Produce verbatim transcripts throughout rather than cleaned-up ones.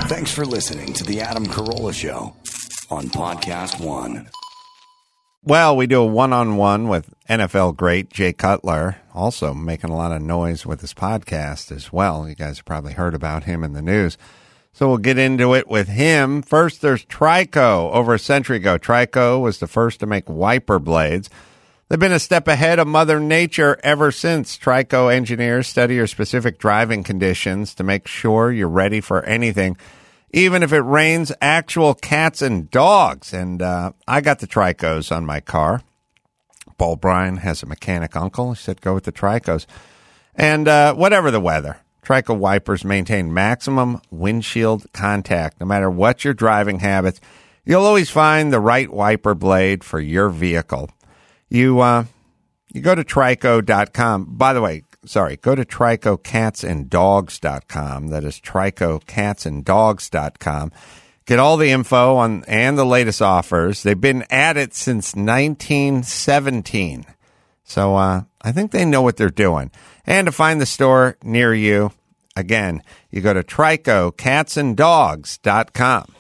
Thanks for listening to the Adam Carolla Show on Podcast One. Well, we do a one-on-one with N F L great Jay Cutler, also making a lot of noise with his podcast as well. You guys have probably heard about him in the news. So we'll get into it with him. First, there's Trico. Over a century ago, Trico was the first to make wiper blades. They've been a step ahead of Mother Nature ever since. Trico engineers study your specific driving conditions to make sure you're ready for anything, even if it rains actual cats and dogs. And uh, I got the Tricos on my car. Paul Bryan has a mechanic uncle. He said, go with the Tricos. And uh, whatever the weather, Trico wipers maintain maximum windshield contact. No matter what your driving habits, you'll always find the right wiper blade for your vehicle. You uh, you go to trico dot com. By the way, sorry, go to trico cats and dogs dot com. That is trico cats and dogs dot com. Get all the info on and the latest offers. They've been at it since nineteen seventeen. So uh, I think they know what they're doing. And to find the store near you, again, you go to trico cats and dogs dot com.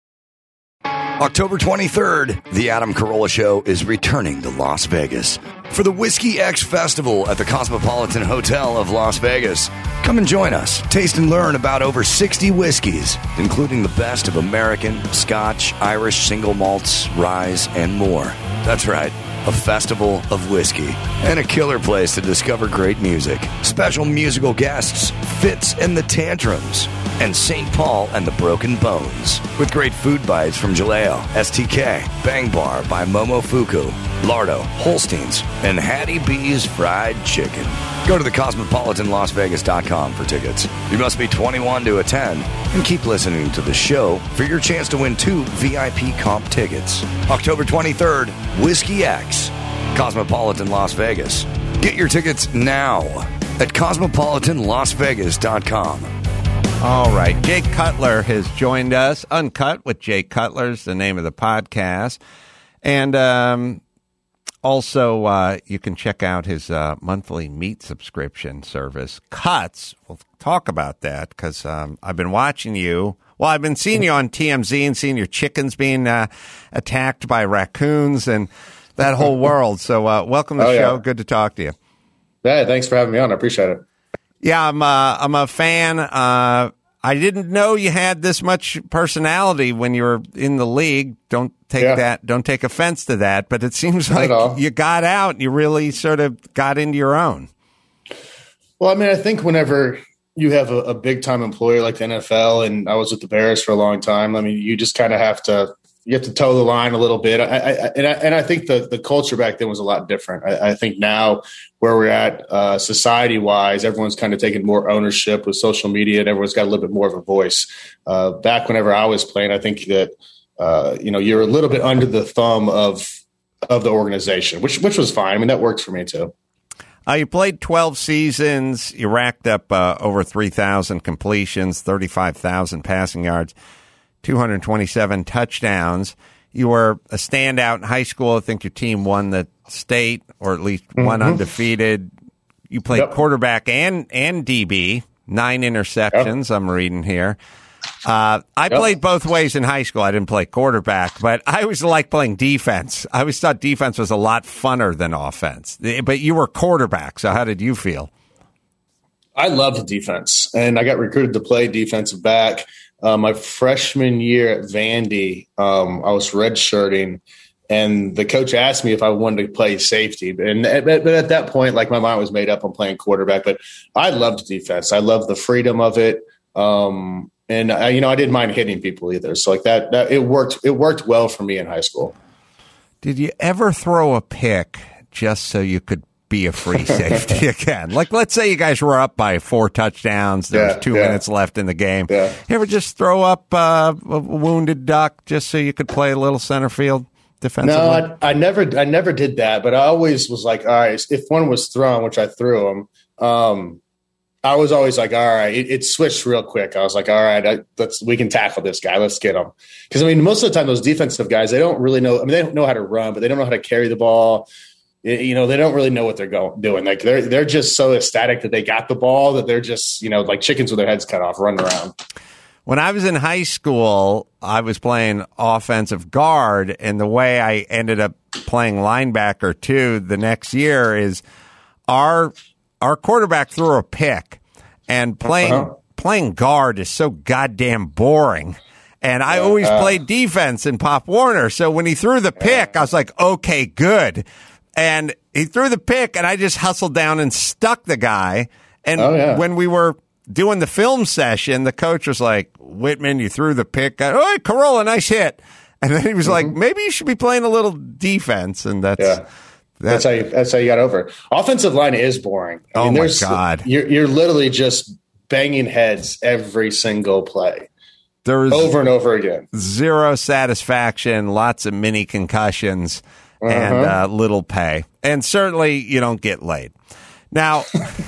October twenty-third, the Adam Carolla Show is returning to Las Vegas for the Whiskey X Festival at the Cosmopolitan Hotel of Las Vegas. Come and join us. Taste and learn about over sixty whiskeys, including the best of American, Scotch, Irish, single malts, rye, and more. That's right, a festival of whiskey and a killer place to discover great music. Special musical guests, Fitz and the Tantrums, and Saint Paul and the Broken Bones, with great food bites from Jaleo, S T K, Bang Bar by Momofuku, Lardo, Holstein's, and Hattie B's Fried Chicken. Go to the cosmopolitan las vegas dot com for tickets. You must be twenty-one to attend, and keep listening to the show for your chance to win two V I P comp tickets. October twenty-third, Whiskey X, Cosmopolitan Las Vegas. Get your tickets now at cosmopolitan las vegas dot com. All right, Jake Cutler has joined us. Uncut with Jake Cutler is the name of the podcast. And um, also, uh, you can check out his uh, monthly meat subscription service, Cuts. We'll talk about that because um, I've been watching you. Well, I've been seeing you on T M Z and seeing your chickens being uh, attacked by raccoons and that whole world. So uh, welcome to the oh, show. Yeah. Good to talk to you. Yeah, thanks for having me on. I appreciate it. Yeah, I'm uh, I'm a fan. Uh, I didn't know you had this much personality when you were in the league. Don't take yeah. that. Don't take offense to that. But it seems like you got out. You really sort of got into your own. Well, I mean, I think whenever you have a, a big time employer like the N F L, and I was with the Bears for a long time. I mean, you just kind of have to. You have to toe the line a little bit. I, I, and, I, and I think the, the culture back then was a lot different. I, I think now where we're at uh, society-wise, everyone's kind of taking more ownership with social media, and everyone's got a little bit more of a voice. Uh, back whenever I was playing, I think that, uh, you know, you're a little bit under the thumb of of the organization, which which was fine. I mean, that worked for me too. Uh, you played twelve seasons. You racked up uh, over three thousand completions, thirty-five thousand passing yards, two hundred twenty-seven touchdowns. You were a standout in high school. I think your team won the state, or at least mm-hmm. one undefeated. You played yep. quarterback and, and D B, nine interceptions, yep. I'm reading here. Uh, I yep. played both ways in high school. I didn't play quarterback, but I always liked playing defense. I always thought defense was a lot funner than offense. But you were quarterback, so how did you feel? I loved defense, and I got recruited to play defensive back. Uh, my freshman year at Vandy, um, I was redshirting, and the coach asked me if I wanted to play safety. And but at that point, like, my mind was made up on playing quarterback. But I loved defense. I loved the freedom of it, um, and I, you know, I didn't mind hitting people either. So like that, that, it worked. It worked well for me in high school. Did you ever throw a pick just so you could be a free safety again? Like, let's say you guys were up by four touchdowns. There yeah, was two yeah. minutes left in the game. Yeah. You ever just throw up uh, a wounded duck just so you could play a little center field defensively? No, I, I never, I never did that. But I always was like, all right, if one was thrown, which I threw them, um, I was always like, all right, it, it switched real quick. I was like, all right, I, let's we can tackle this guy. Let's get him. Because I mean, most of the time, those defensive guys, they don't really know. I mean, they don't know how to run, but they don't know how to carry the ball. You know, they don't really know what they're going doing. Like they're they're just so ecstatic that they got the ball that they're just, you know, like chickens with their heads cut off, running around. When I was in high school, I was playing offensive guard, and the way I ended up playing linebacker too the next year is our our quarterback threw a pick, and playing uh-huh. playing guard is so goddamn boring. And I always uh, played defense in Pop Warner, so when he threw the pick, I was like, okay, good. And he threw the pick, and I just hustled down and stuck the guy. And oh, yeah. when we were doing the film session, the coach was like, Whitman, you threw the pick. Oh, Carolla, nice hit. And then he was mm-hmm. like, maybe you should be playing a little defense. And that's yeah. that's, that's how you that's how you got over it. Offensive line is boring. I oh, mean, my God. You're, you're literally just banging heads every single play. There's over and over again. Zero satisfaction, lots of mini concussions, uh-huh. and uh, little pay. And certainly you don't get laid. Now,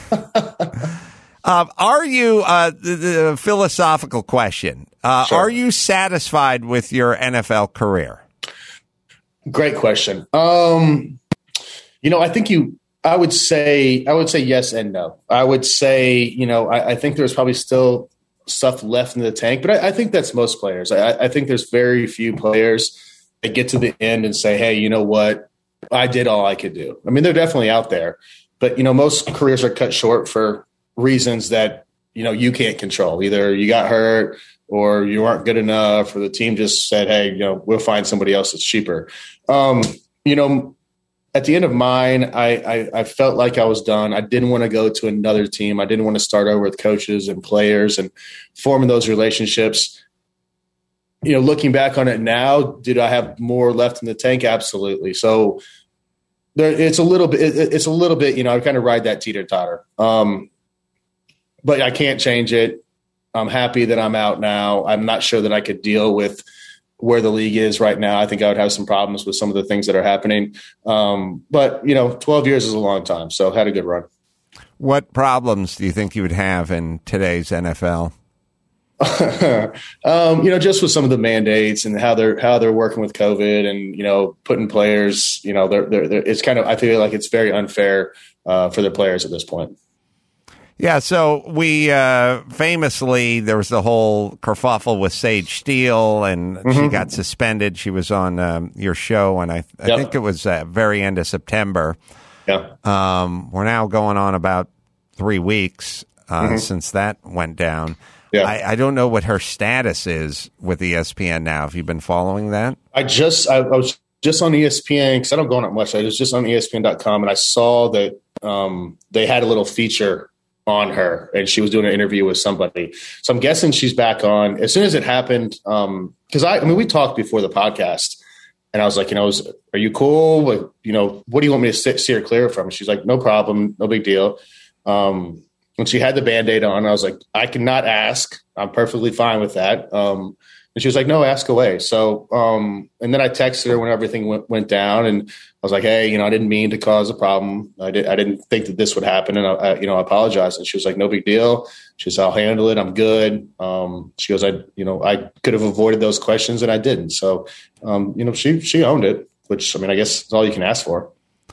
uh, are you, uh, the, the philosophical question, uh, sure. are you satisfied with your N F L career? Great question. Um, you know, I think you, I would say, I would say yes and no. I would say, you know, I, I think there's probably still stuff left in the tank, but I, I think that's most players. I, I think there's very few players that get to the end and say, hey, you know what? I did all I could do. I mean, they're definitely out there, but you know, most careers are cut short for reasons that, you know, you can't control. Either you got hurt or you aren't good enough, or the team just said, hey, you know, we'll find somebody else that's cheaper. Um, you know, at the end of mine, I, I, I felt like I was done. I didn't want to go to another team. I didn't want to start over with coaches and players and forming those relationships. You know, looking back on it now, did I have more left in the tank? Absolutely. So there, it's a little bit, it, it's a little bit, you know, I kind of ride that teeter totter. Um, but I can't change it. I'm happy that I'm out now. I'm not sure that I could deal with where the league is right now. I think I would have some problems with some of the things that are happening. Um, but, you know, twelve years is a long time, so had a good run. What problems do you think you would have in today's N F L? um, you know, just with some of the mandates and how they're how they're working with COVID and, you know, putting players, you know, they're, they're, they're, it's kind of, I feel like it's very unfair uh, for the players at this point. Yeah, so we uh, famously, there was the whole kerfuffle with Sage Steele, and mm-hmm. she got suspended. She was on um, your show, and I, I yep. think it was uh, very end of September. Yeah. Um, we're now going on about three weeks uh, mm-hmm. since that went down. Yeah. I, I don't know what her status is with E S P N now. Have you been following that? I just, I, I was just on E S P N because I don't go on it much. I was just on E S P N dot com, and I saw that um, they had a little feature on her, and she was doing an interview with somebody. So I'm guessing she's back on as soon as it happened. Um, cause I, I mean, we talked before the podcast, and I was like, you know, was, are you cool? Like, you know, what do you want me to sit, steer clear from? And she's like, no problem. No big deal. Um, when she had the Band-Aid on, I was like, I cannot ask. I'm perfectly fine with that. Um, and she was like, no, ask away. So, um, and then I texted her when everything went, went down, and I was like, hey, you know, I didn't mean to cause a problem. I, did, I didn't think that this would happen. And I, I, you know, I apologize. And she was like, no big deal. She said, I'll handle it. I'm good. Um, she goes, I, you know, I could have avoided those questions, and I didn't. So, um, you know, she, she owned it, which, I mean, I guess is all you can ask for.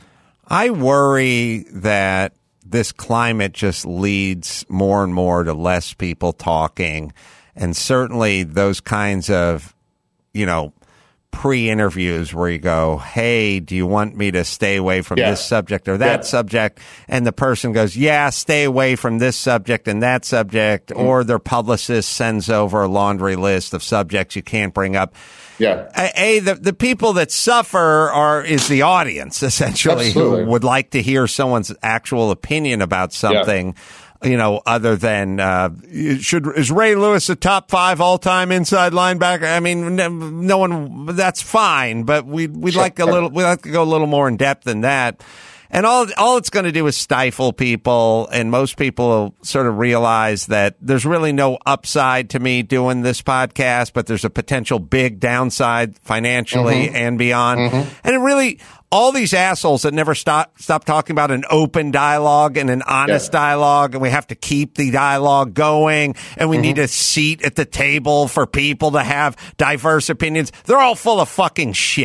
I worry that this climate just leads more and more to less people talking. And certainly those kinds of, you know, pre-interviews where you go, hey, do you want me to stay away from yeah. this subject or that yeah. subject? And the person goes, yeah, stay away from this subject and that subject. Mm-hmm. Or their publicist sends over a laundry list of subjects you can't bring up. Yeah. A, the, the people that suffer are is the audience, essentially, Absolutely. Who would like to hear someone's actual opinion about something. Yeah. You know, other than uh, should is Ray Lewis a top five all time inside linebacker? I mean, no, no one. That's fine, but we we'd sure. like a little. We'd like to go a little more in depth than that. And all all it's going to do is stifle people, and most people will sort of realize that there's really no upside to me doing this podcast, but there's a potential big downside financially mm-hmm. and beyond. Mm-hmm. And it really. All these assholes that never stop stop talking about an open dialogue and an honest yeah. dialogue, and we have to keep the dialogue going, and we mm-hmm. need a seat at the table for people to have diverse opinions. They're all full of fucking shit.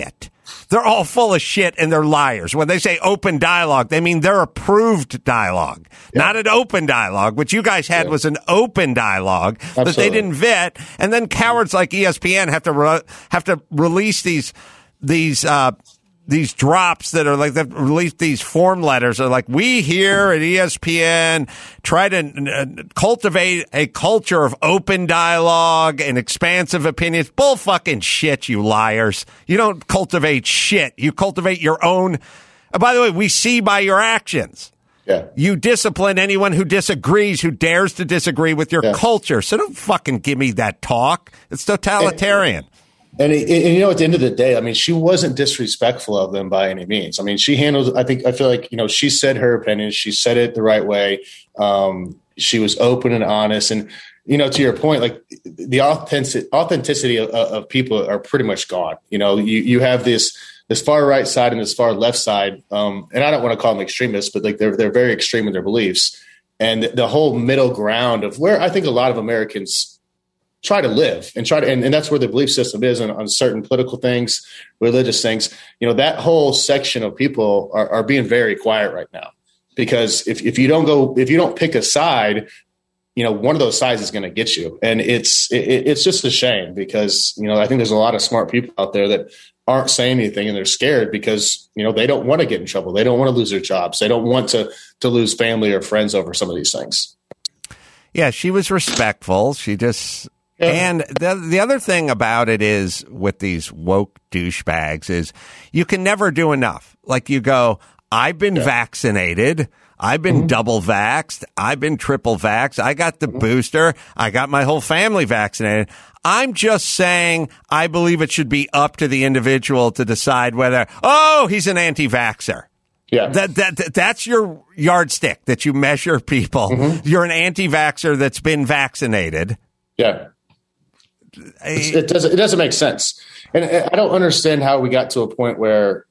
They're all full of shit and they're liars. When they say open dialogue, they mean they're approved dialogue, yeah. not an open dialogue. What you guys had yeah. was an open dialogue Absolutely. that they didn't vet. And then cowards like E S P N have to re- have to release these these uh, these drops that are like they've released these form letters are like, we here at E S P N try to uh, cultivate a culture of open dialogue and expansive opinions. Bull fucking shit, you liars. You don't cultivate shit. You cultivate your own. Uh, by the way, we see by your actions. Yeah. You discipline anyone who disagrees, who dares to disagree with your yeah. culture. So don't fucking give me that talk. It's totalitarian. And, And, and, you know, at the end of the day, I mean, she wasn't disrespectful of them by any means. I mean, she handled, I think, I feel like, you know, she said her opinion. She said it the right way. Um, she was open and honest. And, you know, to your point, like the authentic, authenticity of, of people are pretty much gone. You know, you, you have this, this far right side and this far left side. Um, and I don't want to call them extremists, but like they're, they're very extreme in their beliefs. And the, the whole middle ground of where I think a lot of Americans try to live and try to, and, and that's where the belief system is on, on certain political things, religious things, you know, that whole section of people are, are being very quiet right now, because if, if you don't go, if you don't pick a side, you know, one of those sides is going to get you. And it's, it, it's just a shame because, you know, I think there's a lot of smart people out there that aren't saying anything and they're scared because, you know, they don't want to get in trouble. They don't want to lose their jobs. They don't want to, to lose family or friends over some of these things. Yeah. She was respectful. She just, Yeah. And the the other thing about it is with these woke douchebags is you can never do enough. Like you go, I've been yeah. vaccinated. I've been mm-hmm. double vaxxed. I've been triple vaxxed. I got the mm-hmm. booster. I got my whole family vaccinated. I'm just saying I believe it should be up to the individual to decide whether, oh, he's an anti-vaxxer. Yeah. That, that, that's your yardstick that you measure people. Mm-hmm. You're an anti-vaxxer that's been vaccinated. Yeah. It doesn't. It doesn't make sense, and I don't understand how we got to a point where,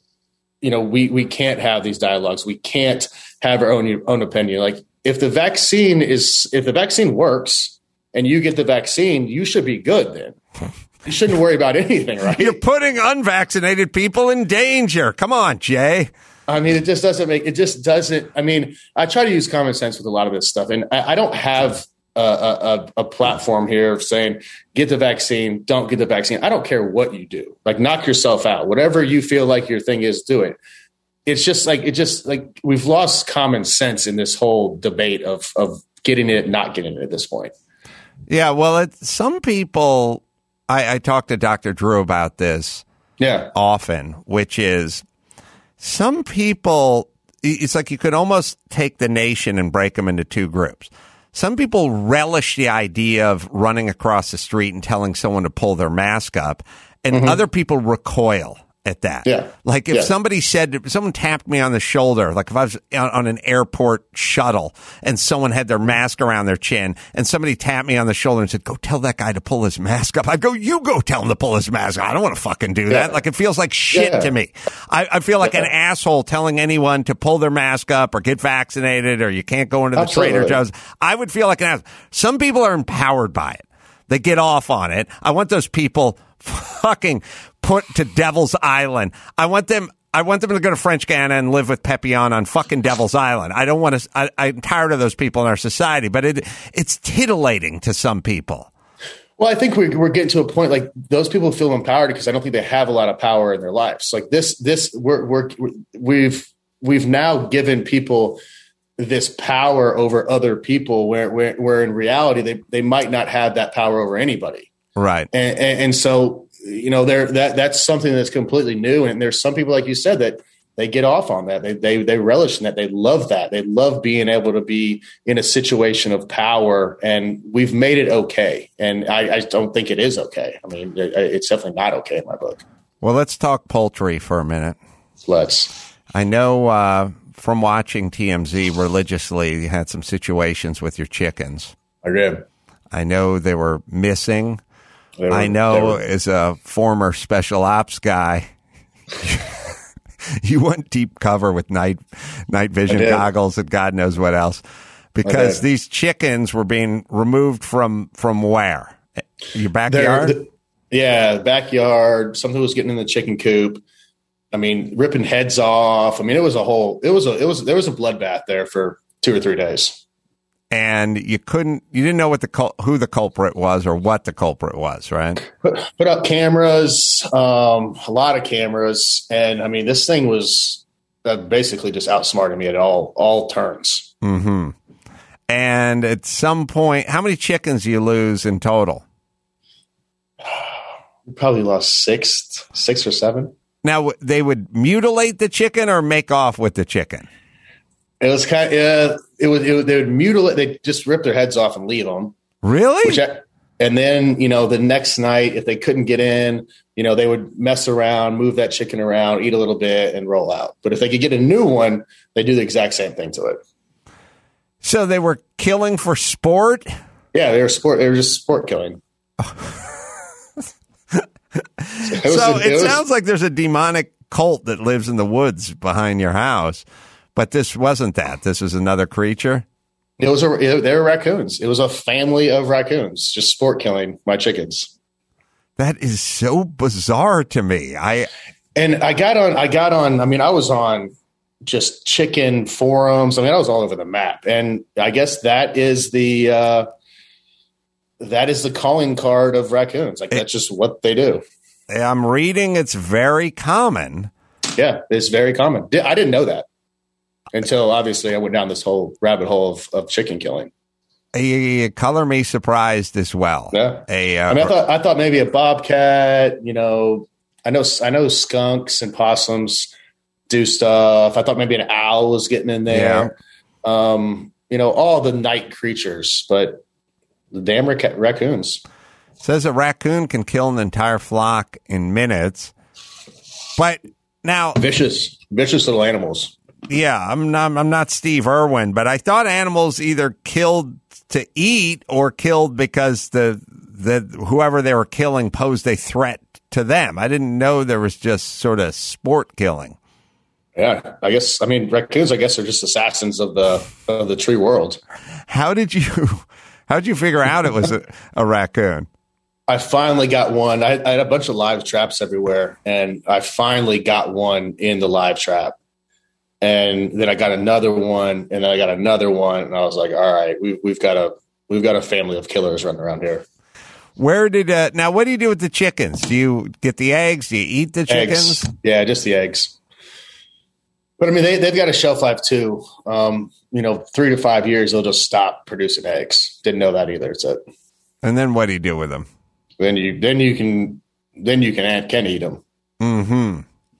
you know, we we can't have these dialogues. We can't have our own own opinion. Like if the vaccine is, if the vaccine works, and you get the vaccine, you should be good. Then you shouldn't worry about anything, right? You're putting unvaccinated people in danger. Come on, Jay. I mean, it just doesn't make. It just doesn't. I mean, I try to use common sense with a lot of this stuff, and I, I don't have. A, a, a platform here of saying, get the vaccine, don't get the vaccine. I don't care what you do. Like, knock yourself out. Whatever you feel like your thing is, do it. It's just like, it just like we've lost common sense in this whole debate of, of getting it, not getting it at this point. Yeah. Well, it, some people, I, I talk to Doctor Drew about this yeah. often, which is some people, it's like you could almost take the nation and break them into two groups. Some people relish the idea of running across the street and telling someone to pull their mask up, and mm-hmm. other people recoil at that. Yeah. Like if yeah. somebody said, if someone tapped me on the shoulder, like if I was on, on an airport shuttle and someone had their mask around their chin and somebody tapped me on the shoulder and said, go tell that guy to pull his mask up. I'd go, you go tell him to pull his mask up. I don't want to fucking do that. Yeah. Like it feels like shit yeah. to me. I, I feel like yeah. an asshole telling anyone to pull their mask up or get vaccinated or you can't go into the Absolutely. Trader Joe's. I would feel like an asshole. Some people are empowered by it. They get off on it. I want those people fucking put to Devil's Island. I want them. I want them to go to French Guiana and live with Pepion on fucking Devil's Island. I don't want to. I, I'm tired of those people in our society, but it it's titillating to some people. Well, I think we're, we're getting to a point like those people feel empowered because I don't think they have a lot of power in their lives. Like this, this we're, we're we've we've now given people this power over other people, where where, where in reality they they might not have that power over anybody. Right. And, and, and so, you know, there that that's something that's completely new. And there's some people, like you said, that they get off on that. They, they, they relish in that. They love that. They love being able to be in a situation of power, and we've made it okay. And I, I don't think it is okay. I mean, it, it's definitely not okay in my book. Well, let's talk poultry for a minute. Let's. I know uh, from watching T M Z religiously, you had some situations with your chickens. I did. I know they were missing. Were, I know were, as a former special ops guy, you went deep cover with night night vision goggles and God knows what else, because these chickens were being removed from from where? Your backyard? They're, Yeah, backyard. Something was getting in the chicken coop. I mean, ripping heads off. I mean, it was a whole. It was a. It was there was a bloodbath there for two or three days. And you couldn't. You didn't know what the cul- who the culprit was or what the culprit was, right? Put, put up cameras, um, a lot of cameras, and I mean, this thing was uh, basically just outsmarting me at all all turns. Mm-hmm. And at some point, how many chickens do you lose in total? We probably lost six, six or seven. Now, they would mutilate the chicken or make off with the chicken? It was kind of, uh, it was, it was, they would mutilate, they just rip their heads off and leave them. Really? Which I, and then, you know, the next night, if they couldn't get in, you know, they would mess around, move that chicken around, eat a little bit and roll out. But if they could get a new one, they do the exact same thing to it. So they were killing for sport? Yeah, they were sport. They were just sport killing. It so a, it, it was, sounds like there's a demonic cult that lives in the woods behind your house, but this wasn't that. This is another creature. It was a. It, they were raccoons. It was a family of raccoons just sport killing my chickens. That is so bizarre to me. I and I got on. I got on. I mean, I was on just chicken forums. I mean, I was all over the map, and I guess that is the. Uh, That is the calling card of raccoons. Like, that's just what they do. I'm reading it's very common. Yeah, it's very common. I didn't know that until, obviously, I went down this whole rabbit hole of, of chicken killing. A, color me surprised as well. Yeah. A, uh, I mean, I thought, I thought maybe a bobcat, you know, I know, I know skunks and possums do stuff. I thought maybe an owl was getting in there. Yeah. Um, you know, all the night creatures, but the damn rac- raccoons. Says a raccoon can kill an entire flock in minutes. But now, vicious, vicious little animals. Yeah, I'm not. I'm not Steve Irwin, but I thought animals either killed to eat or killed because the the whoever they were killing posed a threat to them. I didn't know there was just sort of sport killing. Yeah, I guess. I mean, raccoons. I guess are just assassins of the of the tree world. How did you? How did you figure out it was a, a raccoon? I finally got one. I, I had a bunch of live traps everywhere, and I finally got one in the live trap. And then I got another one, and then I got another one, and I was like, "All right, we've we've got a we've got a family of killers running around here." Where did uh, now? What do you do with the chickens? Do you get the eggs? Do you eat the chickens? Eggs. Yeah, just the eggs. But I mean, they they've got a shelf life too. Um, you know, three to five years, they'll just stop producing eggs. Didn't know that either. It's it. And then what do you do with them? Then you then you can then you can can eat them. Hmm.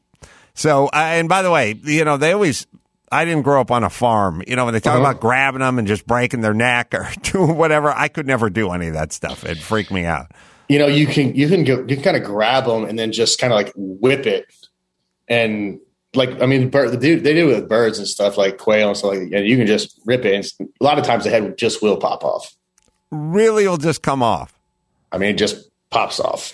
So, uh, and by the way, you know, they always. I didn't grow up on a farm. You know, when they talk uh-huh. about grabbing them and just breaking their neck or doing whatever, I could never do any of that stuff. It'd freak me out. You know, you can you can go, you can kind of grab them and then just kind of like whip it and. Like, I mean, bird, they, do, they do it with birds and stuff like quail and stuff like that. And you can just rip it. And a lot of times the head just will pop off. Really? It'll just come off? I mean, it just pops off.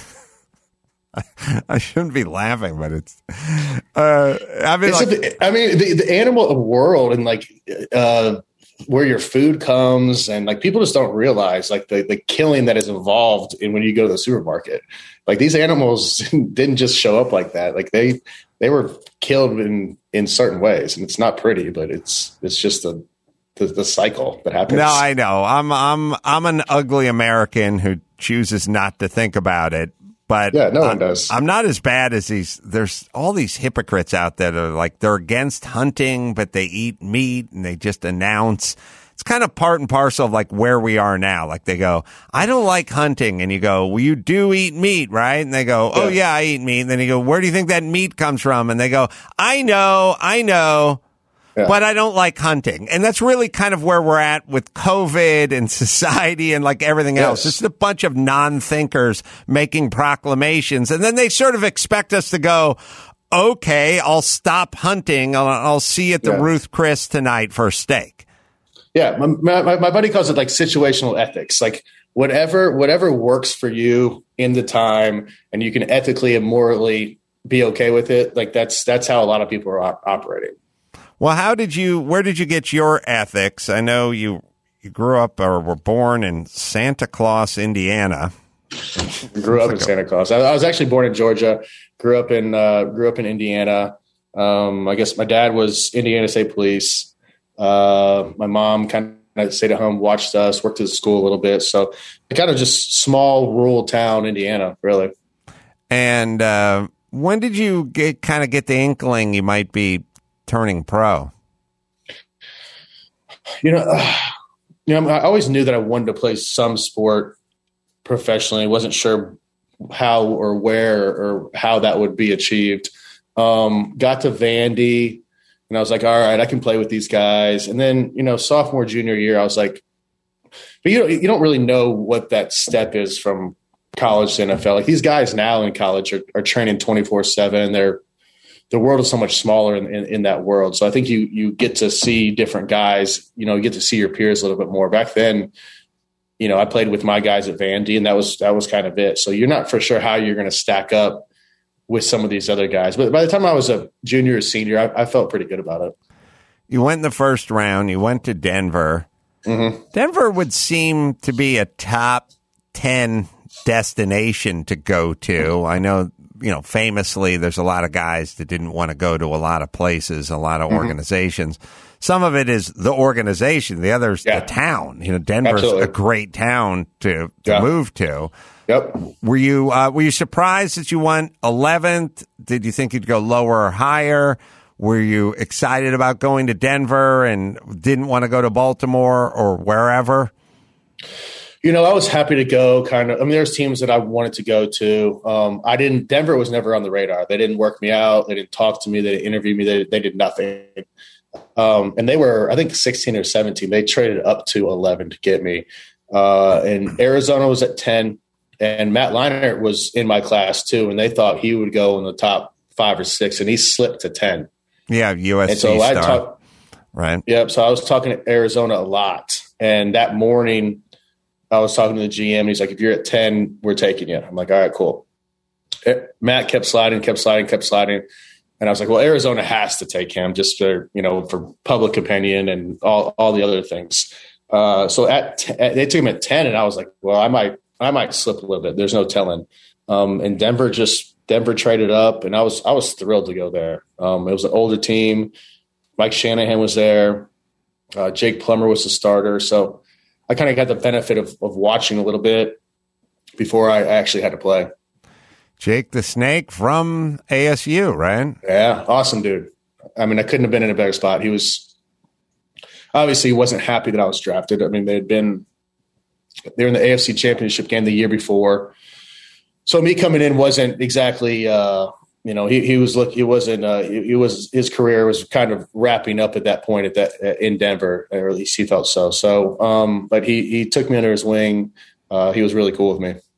I shouldn't be laughing, but it's, uh, I mean, it's like, a, I mean, the, the animal world and like, uh, where your food comes and like people just don't realize like the, the killing that is involved in when you go to the supermarket. Like these animals didn't just show up like that. Like they, they were killed in, in certain ways, and it's not pretty, but it's it's just the, the the cycle that happens. No, I know. I'm I'm I'm an ugly American who chooses not to think about it. But yeah, no one I'm, does. I'm not as bad as these. There's all these hypocrites out there that are like they're against hunting, but they eat meat and they just announce. It's kind of part and parcel of like where we are now. Like they go, I don't like hunting. And you go, well, you do eat meat, right? And they go, oh, yeah, yeah I eat meat. And then you go, where do you think that meat comes from? And they go, I know, I know, yeah. but I don't like hunting. And that's really kind of where we're at with COVID and society and like everything yes. else. It's a bunch of non-thinkers making proclamations. And then they sort of expect us to go, okay, I'll stop hunting. I'll, I'll see you at the yeah. Ruth Chris tonight for a steak. Yeah, my, my, my buddy calls it like situational ethics. Like whatever whatever works for you in the time, and you can ethically and morally be okay with it. Like that's that's how a lot of people are op- operating. Well, how did you? Where did you get your ethics? I know you you grew up or were born in Santa Claus, Indiana. Grew up in Santa Claus. I, I was actually born in Georgia. Grew up in uh, grew up in Indiana. Um, I guess my dad was Indiana State Police. Uh, my mom kind of stayed at home, watched us, worked at the school a little bit. So kind of just small rural town, Indiana, really. And uh, when did you get kind of get the inkling you might be turning pro? You know, uh, you know, I always knew that I wanted to play some sport professionally. I wasn't sure how or where or how that would be achieved. Um, got to Vandy, and I was like, all right, I can play with these guys. And then, you know, sophomore, junior year, I was like, but you don't, you don't really know what that step is from college to N F L. Like these guys now in college are, are training twenty-four seven. They're, the world is so much smaller in, in, in that world. So I think you, you get to see different guys, you know, you get to see your peers a little bit more. Back then, you know, I played with my guys at Vandy, and that was, that was kind of it. So you're not for sure how you're going to stack up with some of these other guys. But by the time I was a junior or senior, I, I felt pretty good about it. You went in the first round. You went to Denver. Mm-hmm. Denver would seem to be a top ten destination to go to. I know, you know, famously, there's a lot of guys that didn't want to go to a lot of places, a lot of mm-hmm. organizations. Some of it is the organization. The other's yeah. the town. You know, Denver's Absolutely. a great town to, to yeah. move to. Yep. Were you uh, were you surprised that you went eleventh? Did you think you'd go lower or higher? Were you excited about going to Denver and didn't want to go to Baltimore or wherever? You know, I was happy to go kind of. I mean, there's teams that I wanted to go to. Um, I didn't. Denver was never on the radar. They didn't work me out. They didn't talk to me. They didn't interview me. They, they did nothing. Um, and they were, I think, sixteen or seventeen. They traded up to eleven to get me. Uh, and Arizona was at ten. And Matt Leinart was in my class too, and they thought he would go in the top five or six, and he slipped to ten. Yeah, U S C and so star. I talk, right. Yep. So I was talking to Arizona a lot, and that morning I was talking to the G M, and he's like, "If you're at ten, we're taking you." I'm like, "All right, cool." Matt kept sliding, kept sliding, kept sliding, and I was like, "Well, Arizona has to take him just for you know for public opinion and all all the other things." Uh, so at t- they took him at ten, and I was like, "Well, I might." I might slip a little bit. There's no telling. Um, and Denver just Denver traded up, and I was I was thrilled to go there. Um, it was an older team. Mike Shanahan was there. Uh, Jake Plummer was the starter. So I kind of got the benefit of, of watching a little bit before I actually had to play. Jake the Snake from A S U, right? Yeah, awesome dude. I mean, I couldn't have been in a better spot. He was obviously he wasn't happy that I was drafted. I mean, they had been. They were in the A F C Championship game the year before. So me coming in wasn't exactly, uh, you know, he, he was look, he wasn't, uh, he, he was, his career was kind of wrapping up at that point at that in Denver, or at least he felt so. So, um, but he, he took me under his wing. Uh, he was really cool with me.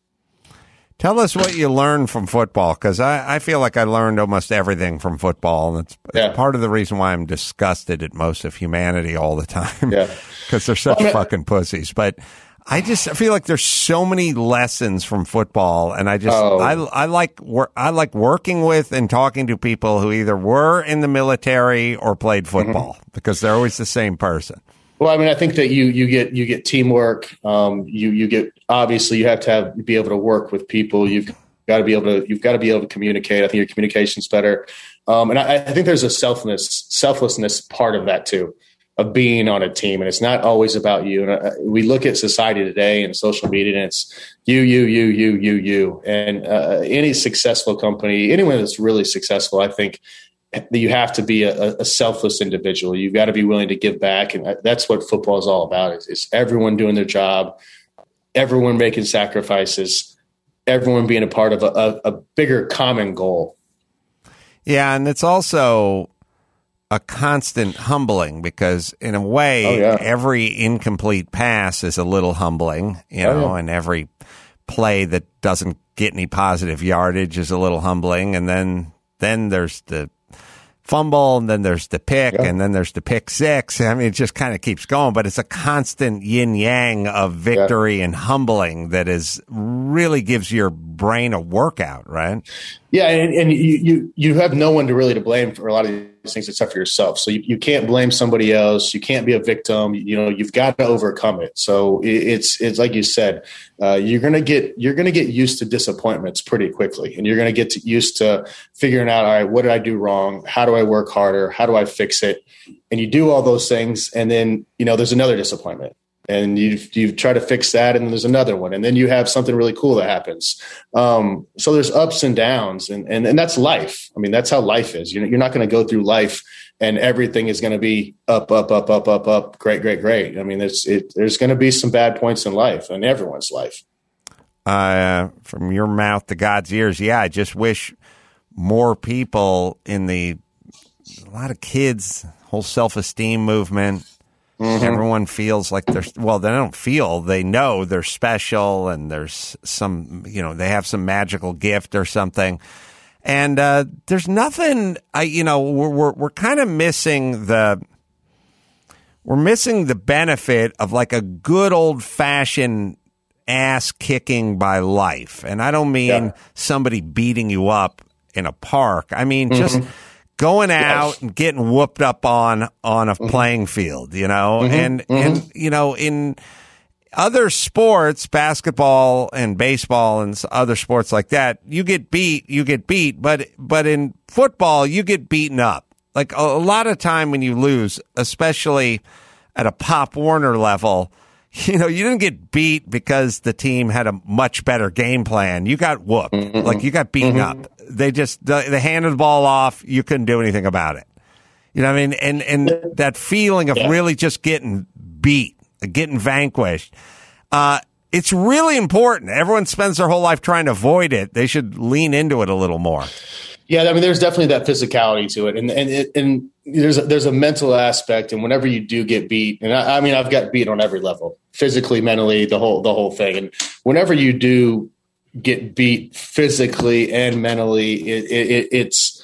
Tell us what you learned from football, because I, I feel like I learned almost everything from football. And it's, yeah. it's part of the reason why I'm disgusted at most of humanity all the time, because yeah. they're such well, I mean, fucking pussies. But I just I feel like there's so many lessons from football, and I just oh. I I like wor- I like working with and talking to people who either were in the military or played football, mm-hmm. because they're always the same person. Well, I mean, I think that you you get you get teamwork. Um, you you get obviously you have to have be able to work with people. You've got to be able to you've got to be able to communicate. I think your communication's better, um, and I, I think there's a selflessness selflessness part of that too. Of being on a team, and it's not always about you. And uh, we look at society today and social media, and it's you, you, you, you, you, you. And uh, any successful company, anyone that's really successful, I think that you have to be a, a selfless individual. You've got to be willing to give back, and that's what football is all about. It's, it's everyone doing their job, everyone making sacrifices, everyone being a part of a, a, a bigger common goal. Yeah, and it's also a constant humbling, because in a way, oh, yeah. every incomplete pass is a little humbling, you know, oh, yeah. and every play that doesn't get any positive yardage is a little humbling. And then, then there's the fumble, and then there's the pick, yeah. and then there's the pick six. I mean, it just kind of keeps going, but it's a constant yin yang of victory yeah. and humbling that is really gives your brain a workout, right? Yeah, and, and you, you you have no one to really to blame for a lot of these things except for yourself. So you, you can't blame somebody else. You can't be a victim. You know, you've got to overcome it. So it, it's it's like you said, uh, you're gonna get you're gonna get used to disappointments pretty quickly, and you're gonna get to, used to figuring out, all right, what did I do wrong? How do I work harder? How do I fix it? And you do all those things, and then you know there's another disappointment. And you you try to fix that, and then there's another one, and then you have something really cool that happens. Um, so there's ups and downs, and and and that's life. I mean, that's how life is. You're, you're not going to go through life and everything is going to be up, up, up, up, up, up, great, great, great. I mean, it's it. There's going to be some bad points in life, in everyone's life. Uh, from your mouth to God's ears, yeah. I just wish more people in the a lot of kids whole self-esteem movement. Mm-hmm. Everyone feels like they're, well, they don't feel, they know they're special and there's some, you know, they have some magical gift or something. And uh, there's nothing, I, you know, we're, we're, we're kind of missing the, we're missing the benefit of like a good old fashioned ass kicking by life. And I don't mean yeah. somebody beating you up in a park. I mean, mm-hmm. just going out yes. and getting whooped up on on a mm-hmm. playing field, you know, mm-hmm. and mm-hmm. and you know, in other sports, basketball and baseball and other sports like that, you get beat, you get beat, but but in football, you get beaten up. Like a, a lot of time when you lose, especially at a Pop Warner level, you know, you didn't get beat because the team had a much better game plan. You got whooped, mm-hmm. like you got beaten mm-hmm. up. They just they handed the ball off. You couldn't do anything about it. You know what I mean? And and that feeling of yeah. really just getting beat, getting vanquished. Uh, it's really important. Everyone spends their whole life trying to avoid it. They should lean into it a little more. Yeah, I mean, there's definitely that physicality to it, and and it, and there's a, there's a mental aspect. And whenever you do get beat, and I, I mean, I've got beat on every level, physically, mentally, the whole the whole thing. And whenever you do get beat physically and mentally, it, it, it's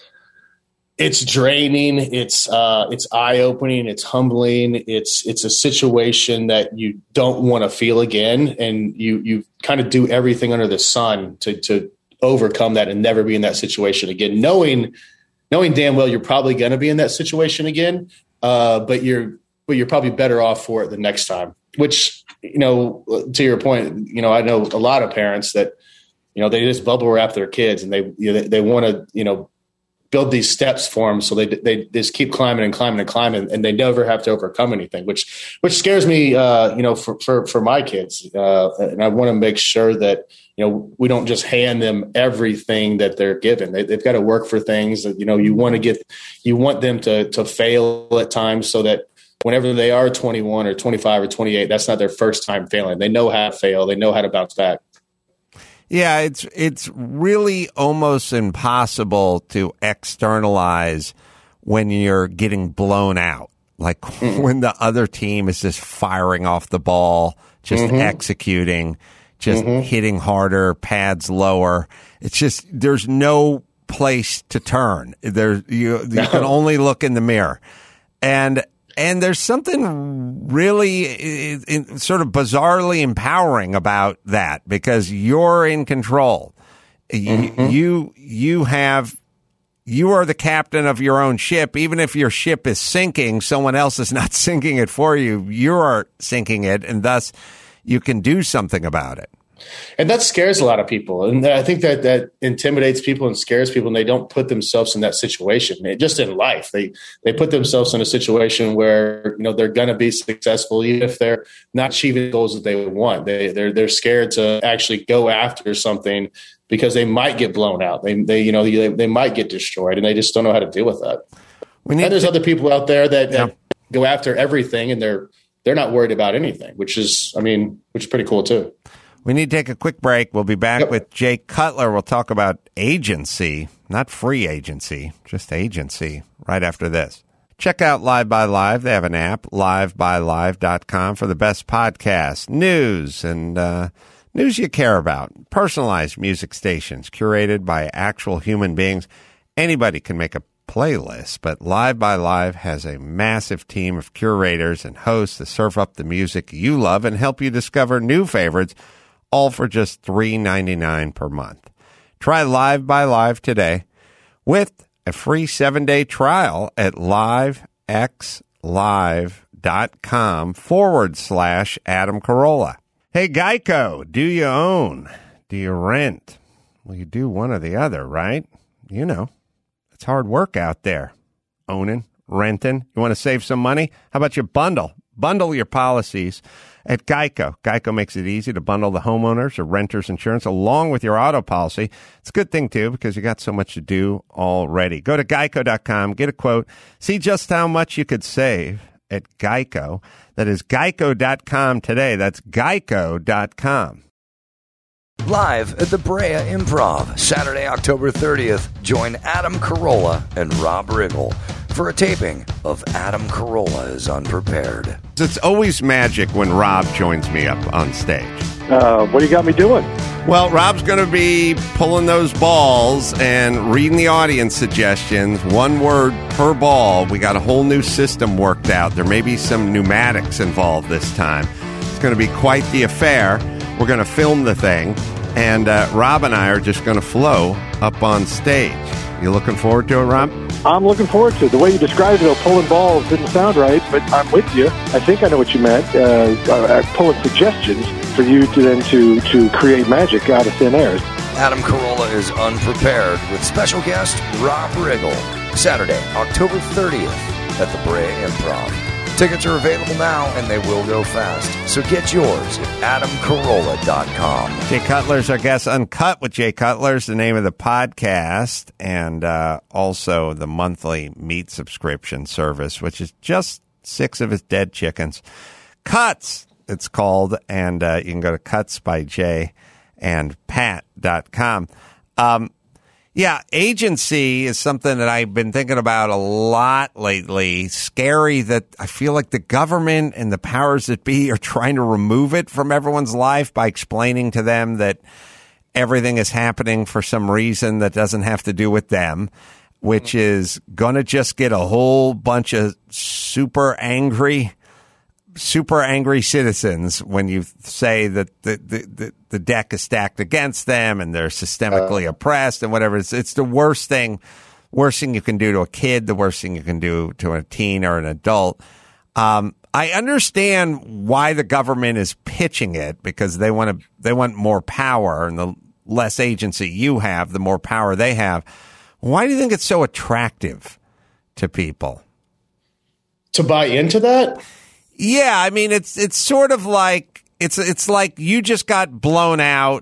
it's draining. It's uh, it's eye opening. It's humbling. It's it's a situation that you don't want to feel again, and you you kind of do everything under the sun to to overcome that and never be in that situation again. Knowing knowing damn well you're probably going to be in that situation again, uh, but you're but you're probably better off for it the next time. Which, you know, to your point, you know, I know a lot of parents that, you know, they just bubble wrap their kids, and they you know, they, they want to, you know, build these steps for them, so they they just keep climbing and climbing and climbing, and they never have to overcome anything, which which scares me, uh, you know, for for for my kids, uh, and I want to make sure that, you know, we don't just hand them everything that they're given. They, they've got to work for things that, you know, you want to get, you want them to to fail at times, so that whenever they are twenty-one or twenty-five or twenty-eight, that's not their first time failing. They know how to fail. They know how to bounce back. Yeah, it's it's really almost impossible to externalize when you're getting blown out. Like mm-hmm. when the other team is just firing off the ball, just mm-hmm. executing, just mm-hmm. hitting harder, pads lower. It's just, there's no place to turn. There, you you no. can only look in the mirror. And And there's something really in, in, sort of bizarrely empowering about that, because you're in control. Mm-hmm. You, you you have you are the captain of your own ship. Even if your ship is sinking, someone else is not sinking it for you. You are sinking it, and thus you can do something about it. And that scares a lot of people. And I think that that intimidates people and scares people, and they don't put themselves in that situation. Just in life, they they put themselves in a situation where, you know, they're going to be successful, even if they're not achieving the goals that they want. They they're they're scared to actually go after something because they might get blown out. They they you know they, they might get destroyed, and they just don't know how to deal with that. And there's to- other people out there that, yeah. that go after everything, and they're they're not worried about anything, which is, I mean, which is pretty cool too. We need to take a quick break. We'll be back yep. with Jake Cutler. We'll talk about agency, not free agency, just agency, right after this. Check out Live by Live. They have an app, live by live dot com, for the best podcasts, news, and uh, news you care about. Personalized music stations curated by actual human beings. Anybody can make a playlist, but Live by Live has a massive team of curators and hosts to serve up the music you love and help you discover new favorites, all for just three ninety-nine per month. Try Live by Live today with a free seven-day trial at livexlive.com forward slash Adam Carolla. Hey, Geico, do you own? Do you rent? Well, you do one or the other, right? You know, it's hard work out there. Owning, renting. You want to save some money? How about you bundle? Bundle your policies at Geico. Geico makes it easy to bundle the homeowners or renters insurance along with your auto policy. It's a good thing, too, because you got so much to do already. Go to geico dot com, get a quote, see just how much you could save at Geico. That is geico dot com today. That's geico dot com. Live at the Brea Improv, Saturday, October thirtieth. Join Adam Carolla and Rob Riggle for a taping of Adam Carolla is Unprepared. It's always magic when Rob joins me up on stage. Uh, what do you got me doing? Well, Rob's going to be pulling those balls and reading the audience suggestions, one word per ball. We got a whole new system worked out. There may be some pneumatics involved this time. It's going to be quite the affair. We're going to film the thing, and uh, Rob and I are just going to flow up on stage. You looking forward to it, Rob? I'm looking forward to it. The way you described it, though, pulling balls didn't sound right, but I'm with you. I think I know what you meant. Uh, uh, pulling suggestions for you to then to, to create magic out of thin air. Adam Carolla is Unprepared with special guest Rob Riggle. Saturday, October thirtieth at the Brea Improv. Tickets are available now, and they will go fast. So get yours at adam carolla dot com. Jay Cutler's our guest. Uncut with Jay Cutler's the name of the podcast, and uh, also the monthly meat subscription service, which is just six of his dead chickens. Cuts, it's called, and uh, you can go to cuts by jay and pat dot com. Um, Yeah, agency is something that I've been thinking about a lot lately. Scary that I feel like the government and the powers that be are trying to remove it from everyone's life by explaining to them that everything is happening for some reason that doesn't have to do with them, which is going to just get a whole bunch of super angry super angry citizens when you say that the, the, the, the deck is stacked against them and they're systemically uh, oppressed and whatever. It's, it's the worst thing, worst thing you can do to a kid, the worst thing you can do to a teen or an adult. Um, I understand why the government is pitching it because they want to, they want more power, and the less agency you have, the more power they have. Why do you think it's so attractive to people? To buy into that? Yeah, I mean, it's it's sort of like it's it's like you just got blown out,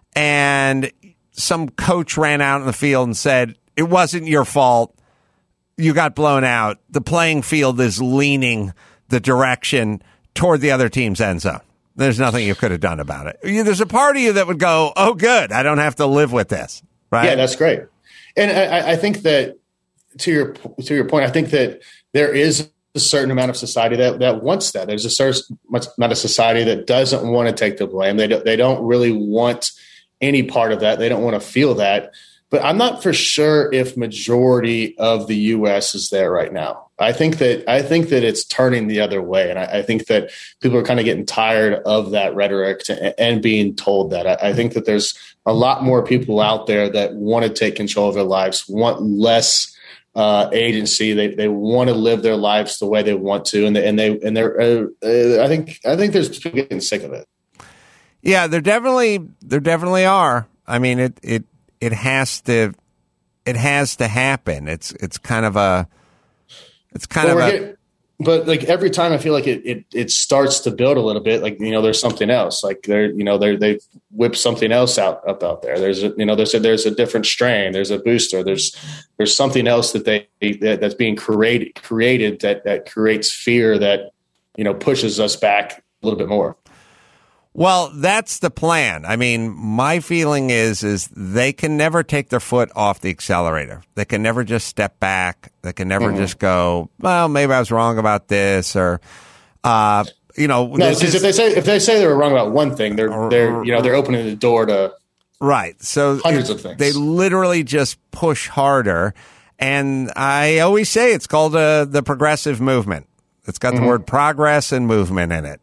and some coach ran out in the field and said it wasn't your fault. You got blown out. The playing field is leaning the direction toward the other team's end zone. There's nothing you could have done about it. There's a part of you that would go, "Oh, good, I don't have to live with this." Right? Yeah, that's great. And I, I think that to your to your point, I think that there is a certain amount of society that, that wants that. There's a certain amount of society that doesn't want to take the blame. They don't, they don't really want any part of that. They don't want to feel that. But I'm not for sure if majority of the U S is there right now. I think that I think that it's turning the other way, and I, I think that people are kind of getting tired of that rhetoric to, and being told that. I, I think that there's a lot more people out there that want to take control of their lives, want less Uh, agency. They they want to live their lives the way they want to, and they, and they and they're. Uh, uh, I think I think there's people getting sick of it. Yeah, there definitely there definitely are. I mean, it it it has to it has to happen. It's it's kind of a it's kind well, of a. Getting, but like every time I feel like it, it it starts to build a little bit. Like, you know, there's something else. Like they're you know they they whip something else out up out there. There's a, you know there's a, there's a different strain. There's a booster. There's there's something else that they that, that's being created created that that creates fear that you know pushes us back a little bit more. Well, that's the plan. I mean, my feeling is is they can never take their foot off the accelerator. They can never just step back. They can never mm-hmm. just go, well, maybe I was wrong about this, or uh, you know. No, because if they say if they say they were wrong about one thing, they're or, they're you know they're opening the door to right. So hundreds of things. They literally just push harder, and I always say it's called uh, the progressive movement. It's got mm-hmm. the word progress and movement in it.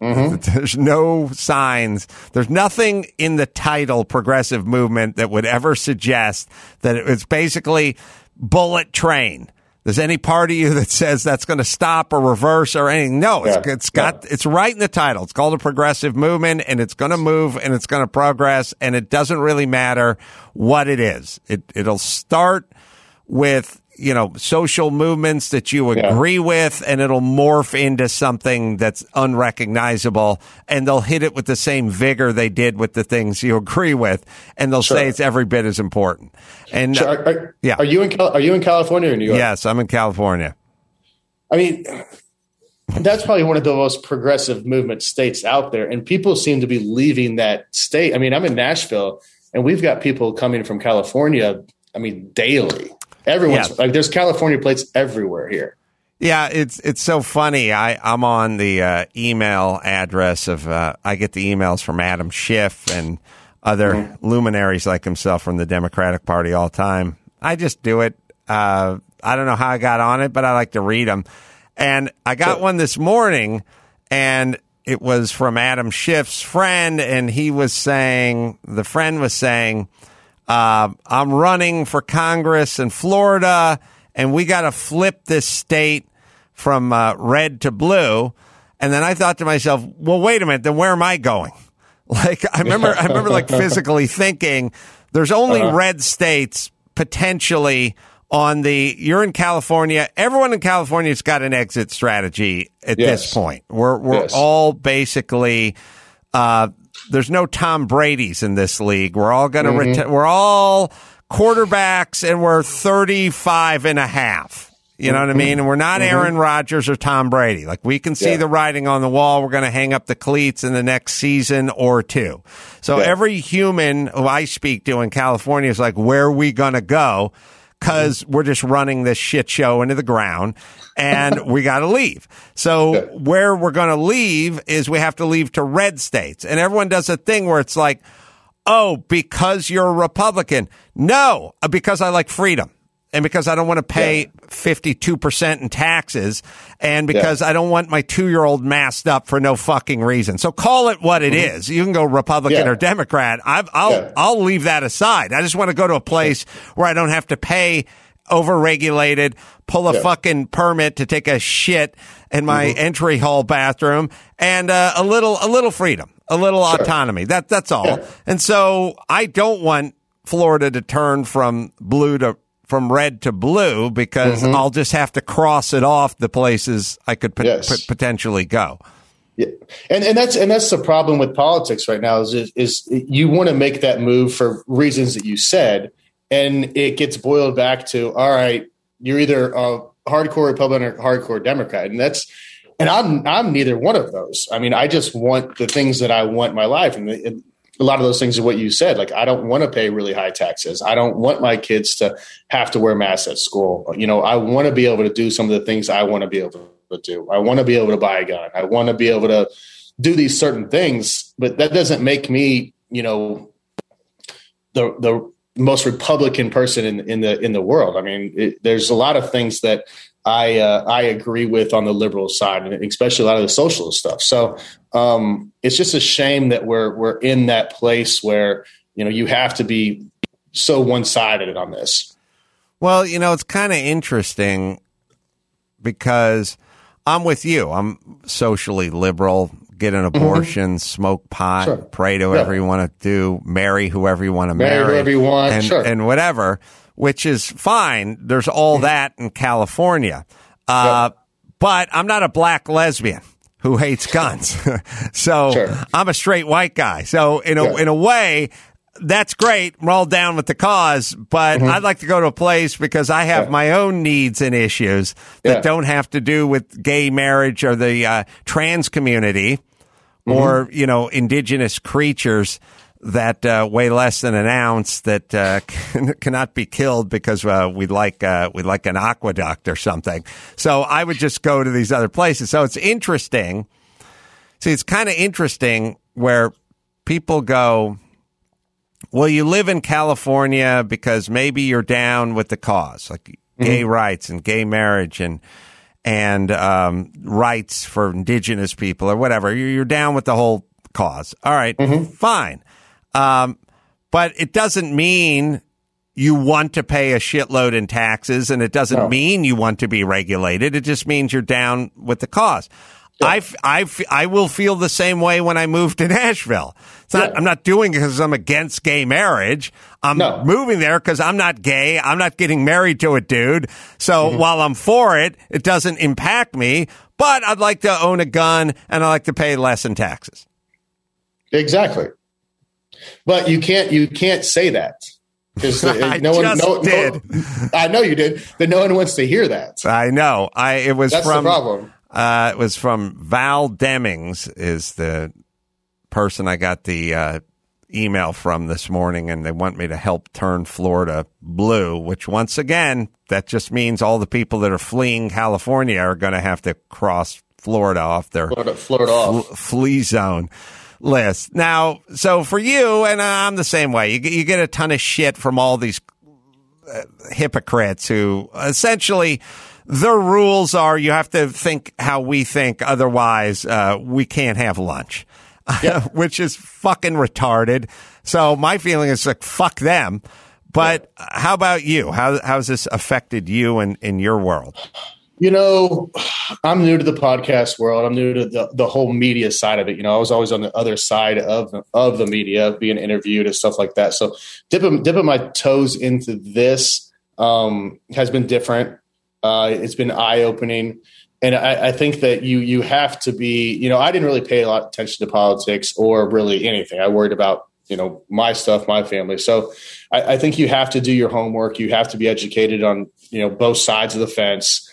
Mm-hmm. There's no signs. There's nothing in the title progressive movement that would ever suggest that it's basically bullet train. There's any part of you that says that's going to stop or reverse or anything. No, it's, yeah. it's got, yeah. it's right in the title. It's called a progressive movement, and it's going to move and it's going to progress, and it doesn't really matter what it is. It, it'll start with, you know, social movements that you agree yeah. with, and it'll morph into something that's unrecognizable, and they'll hit it with the same vigor they did with the things you agree with, and they'll sure. say it's every bit as important. And sure. are, are, yeah, are you in Cal- are you in California or New York? Yes, I'm in California. I mean, that's probably one of the most progressive movement states out there, and people seem to be leaving that state. I mean, I'm in Nashville, and we've got people coming from California, I mean, daily. Everyone's yeah. like, there's California plates everywhere here. Yeah, it's it's so funny. I, I'm on the uh, email address of, uh, I get the emails from Adam Schiff and other mm-hmm. luminaries like himself from the Democratic Party all the time. I just do it. Uh, I don't know how I got on it, but I like to read them. And I got sure. one this morning, and it was from Adam Schiff's friend, and he was saying, the friend was saying, Uh, I'm running for Congress in Florida, and we got to flip this state from uh, red to blue. And then I thought to myself, well, wait a minute, then where am I going? Like, I remember, I remember like physically thinking there's only uh-huh. red states potentially on the, you're in California. Everyone in California's got an exit strategy at yes. this point. We're, we're yes. all basically, uh, there's no Tom Brady's in this league. We're all going to, mm-hmm. reti- we're all quarterbacks, and we're thirty-five and a half. You know what I mean? And we're not mm-hmm. Aaron Rodgers or Tom Brady. Like, we can see yeah. the writing on the wall. We're going to hang up the cleats in the next season or two. So yeah. every human who I speak to in California is like, where are we going to go? Because mm-hmm. we're just running this shit show into the ground, and we got to leave. So yeah. where we're going to leave is we have to leave to red states. And everyone does a thing where it's like, oh, because you're a Republican. No, because I like freedom. And because I don't want to pay yeah. fifty-two percent in taxes, and because yeah. I don't want my two-year-old masked up for no fucking reason. So call it what it mm-hmm. is. You can go Republican yeah. or Democrat. I've, I'll yeah. I'll leave that aside. I just want to go to a place where I don't have to pay overregulated, pull a yeah. fucking permit to take a shit in my mm-hmm. entry hall bathroom, and uh, a little a little freedom, a little sure. autonomy. That that's all. Yeah. And so I don't want Florida to turn from blue to from red to blue, because mm-hmm. I'll just have to cross it off the places I could pot- yes. pot- potentially go. Yeah. And, and that's, and that's the problem with politics right now is, is, is you want to make that move for reasons that you said, and it gets boiled back to, all right, you're either a hardcore Republican or hardcore Democrat. And that's, and I'm, I'm neither one of those. I mean, I just want the things that I want in my life. And, the, and a lot of those things are what you said. Like, I don't want to pay really high taxes. I don't want my kids to have to wear masks at school. You know, I want to be able to do some of the things I want to be able to do. I want to be able to buy a gun. I want to be able to do these certain things, but that doesn't make me, you know, the, the most Republican person in, in the, in the world. I mean, it, there's a lot of things that I, uh, I agree with on the liberal side, and especially a lot of the socialist stuff. So, um, it's just a shame that we're, we're in that place where, you know, you have to be so one-sided on this. Well, you know, it's kind of interesting because I'm with you. I'm socially liberal, get an abortion, mm-hmm. smoke pot, sure. pray to whoever yeah. you want to do, marry whoever you want to marry, marry whoever you want, and, sure. and whatever, which is fine. There's all that in California. Uh, yep. But I'm not a black lesbian who hates guns. So sure. I'm a straight white guy. So in a, yeah. in a way, that's great. We're all down with the cause, but mm-hmm. I'd like to go to a place because I have yeah. my own needs and issues that yeah. don't have to do with gay marriage or the uh, trans community mm-hmm. or, you know, indigenous creatures that uh, weigh less than an ounce that uh, can, cannot be killed because uh, we like uh, we like an aqueduct or something. So I would just go to these other places. So it's interesting. See, it's kind of interesting where people go, well, you live in California because maybe you're down with the cause, like mm-hmm. gay rights and gay marriage. And and um, rights for indigenous people or whatever. You're, you're down with the whole cause. All right, mm-hmm. fine. Um, but it doesn't mean you want to pay a shitload in taxes, and it doesn't no. mean you want to be regulated. It just means you're down with the cause. Yeah. I, I, I will feel the same way when I move to Nashville. It's not, yeah. I'm not doing it because I'm against gay marriage. I'm no. moving there because I'm not gay. I'm not getting married to a dude. So mm-hmm. while I'm for it, it doesn't impact me. But I'd like to own a gun, and I like to pay less in taxes. Exactly. But you can't you can't say that. Because I no one just no, did. No, I know you did, but no one wants to hear that. I know. I it was That's from the problem. Uh, it was from Val Demings, is the person I got the uh, email from this morning, and they want me to help turn Florida blue. Which, once again, that just means all the people that are fleeing California are going to have to cross Florida off their Florida, Florida off. Fl- flee zone list. Now, so for you, and I'm the same way, you, you get a ton of shit from all these uh, hypocrites who essentially their rules are you have to think how we think, otherwise uh, we can't have lunch, yep. which is fucking retarded. So my feeling is like, fuck them. But yeah. how about you? How how's this affected you and in your world? You know, I'm new to the podcast world. I'm new to the, the whole media side of it. You know, I was always on the other side of of the media, being interviewed and stuff like that. So dipping dipping my toes into this um, has been different. Uh, it's been eye opening, and I, I think that you you have to be. You know, I didn't really pay a lot of attention to politics or really anything. I worried about you know my stuff, my family. So I, I think you have to do your homework. You have to be educated on you know both sides of the fence.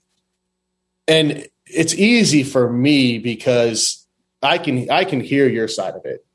And it's easy for me because I can I can hear your side of it.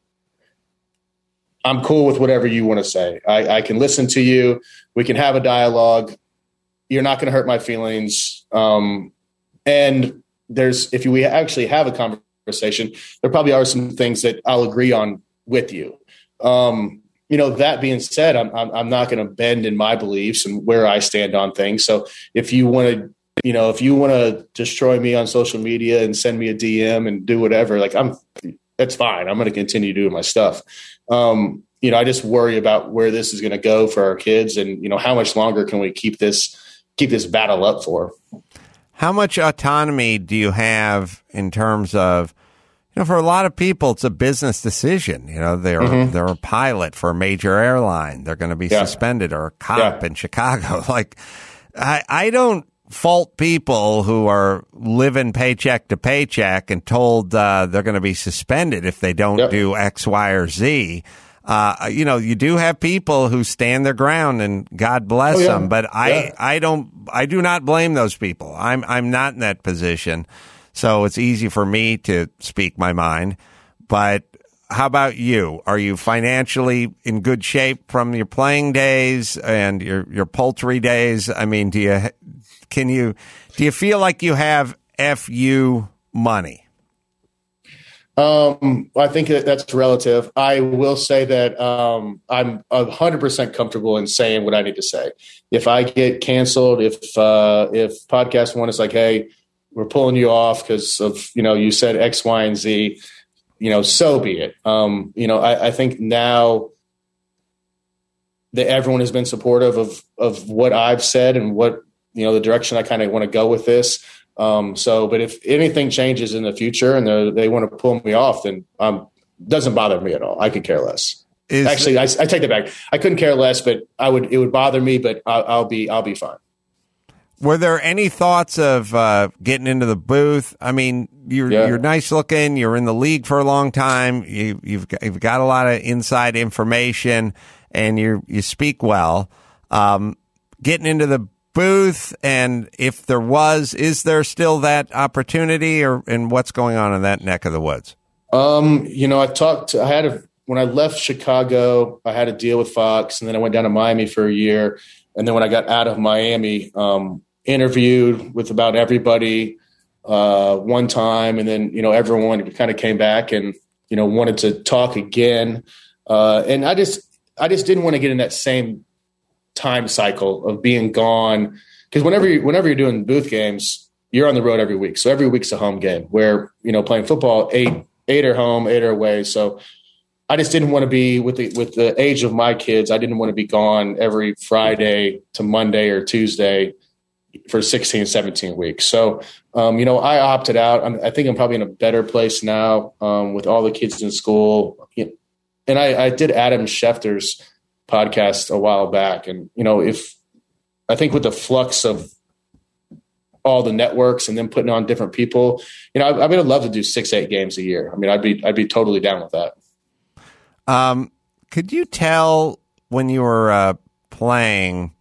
I'm cool with whatever you want to say. I, I can listen to you. We can have a dialogue. You're not going to hurt my feelings. Um, and there's if we actually have a conversation, there probably are some things that I'll agree on with you. Um, you know, that being said, I'm I'm, I'm not going to bend in my beliefs and where I stand on things. So if you want to You know, if you want to destroy me on social media and send me a D M and do whatever, like I'm, that's fine. I'm going to continue doing my stuff. Um, you know, I just worry about where this is going to go for our kids, and you know, how much longer can we keep this keep this battle up for? How much autonomy do you have in terms of, you know, for a lot of people, it's a business decision. You know, they're mm-hmm. they're a pilot for a major airline. They're going to be yeah. suspended, or a cop yeah. in Chicago. Like, I I don't. fault people who are living paycheck to paycheck and told uh, they're going to be suspended if they don't yep. do X, Y, or Z. Uh, you know, you do have people who stand their ground, and God bless oh, yeah. them. But I, yeah. I don't, I do not blame those people. I'm, I'm not in that position, so it's easy for me to speak my mind. But how about you? Are you financially in good shape from your playing days and your your poultry days? I mean, do you? Can you, do you feel like you have F U money? Um, I think that that's relative. I will say that um, I'm one hundred percent comfortable in saying what I need to say. If I get canceled, if uh, if Podcast One is like, hey, we're pulling you off because of, you know, you said X, Y, and Z, you know, so be it. Um, you know, I, I think now that everyone has been supportive of of what I've said and what, you know, the direction I kind of want to go with this. Um, so, but if anything changes in the future and they want to pull me off, then um, doesn't bother me at all. I could care less. Is Actually, I, I take that back. I couldn't care less, but I would. It would bother me, but I'll, I'll be. I'll be fine. Were there any thoughts of uh, getting into the booth? I mean, you're yeah. you're nice looking. You're in the league for a long time. You, you've got, you've got a lot of inside information, and you you speak well. Um, getting into the booth, and if there was, is there still that opportunity, or and what's going on in that neck of the woods? Um, you know, I talked. I had a when I left Chicago, I had a deal with Fox, and then I went down to Miami for a year, and then when I got out of Miami, um, interviewed with about everybody uh, one time, and then you know everyone kind of came back and you know wanted to talk again, uh, and I just I just didn't want to get in that same time cycle of being gone, because whenever you whenever you're doing booth games, you're on the road every week. So every week's a home game where, you know, playing football, eight, eight are home, eight are away. So I just didn't want to be with the, with the age of my kids. I didn't want to be gone every Friday to Monday or Tuesday for sixteen, seventeen weeks. So, um, you know, I opted out. I'm, I think I'm probably in a better place now um, with all the kids in school. And I, I did Adam Schefter's podcast a while back. And, you know, if I think with the flux of all the networks and then putting on different people, you know, I, I would love to do six, eight games a year. I mean, I'd be, I'd be totally down with that. Um, could you tell when you were uh, playing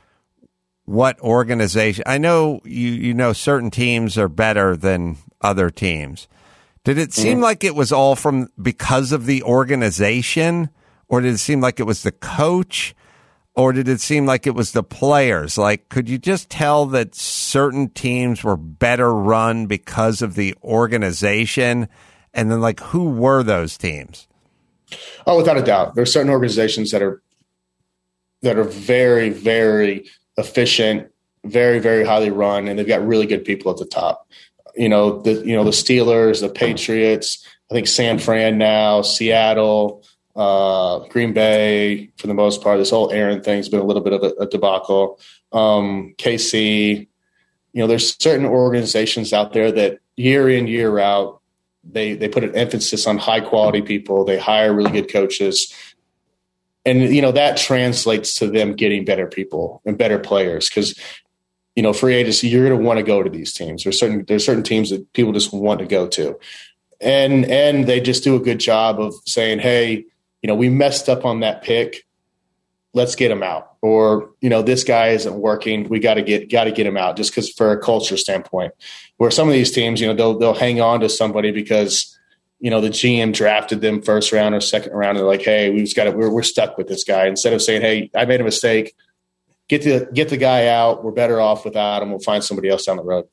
what organization? I know you, you know certain teams are better than other teams. Did it seem mm-hmm. like it was all from because of the organization, or did it seem like it was the coach, or did it seem like it was the players? Like, could you just tell that certain teams were better run because of the organization? And then, like, who were those teams? Oh, without a doubt. There are certain organizations that are that are very, very efficient, very, very highly run, and they've got really good people at the top. You know, the you know the Steelers, the Patriots, I think San Fran now, Seattle, uh, Green Bay, for the most part. This whole Aaron thing's been a little bit of a, a debacle. Um, K C, you know, there's certain organizations out there that year in, year out, they they put an emphasis on high quality people. They hire really good coaches. And, you know, that translates to them getting better people and better players because, you know, free agency, you're going to want to go to these teams. There's certain there's certain teams that people just want to go to. And and they just do a good job of saying, hey, you know, we messed up on that pick. Let's get him out. Or, you know, this guy isn't working. We got to get got to get him out just because for a culture standpoint. Where some of these teams, you know, they'll they'll hang on to somebody because, you know, the G M drafted them first round or second round. And they're like, hey, we've got to, we're we're stuck with this guy. Instead of saying, hey, I made a mistake. Get the get the guy out. We're better off without him. We'll find somebody else down the road.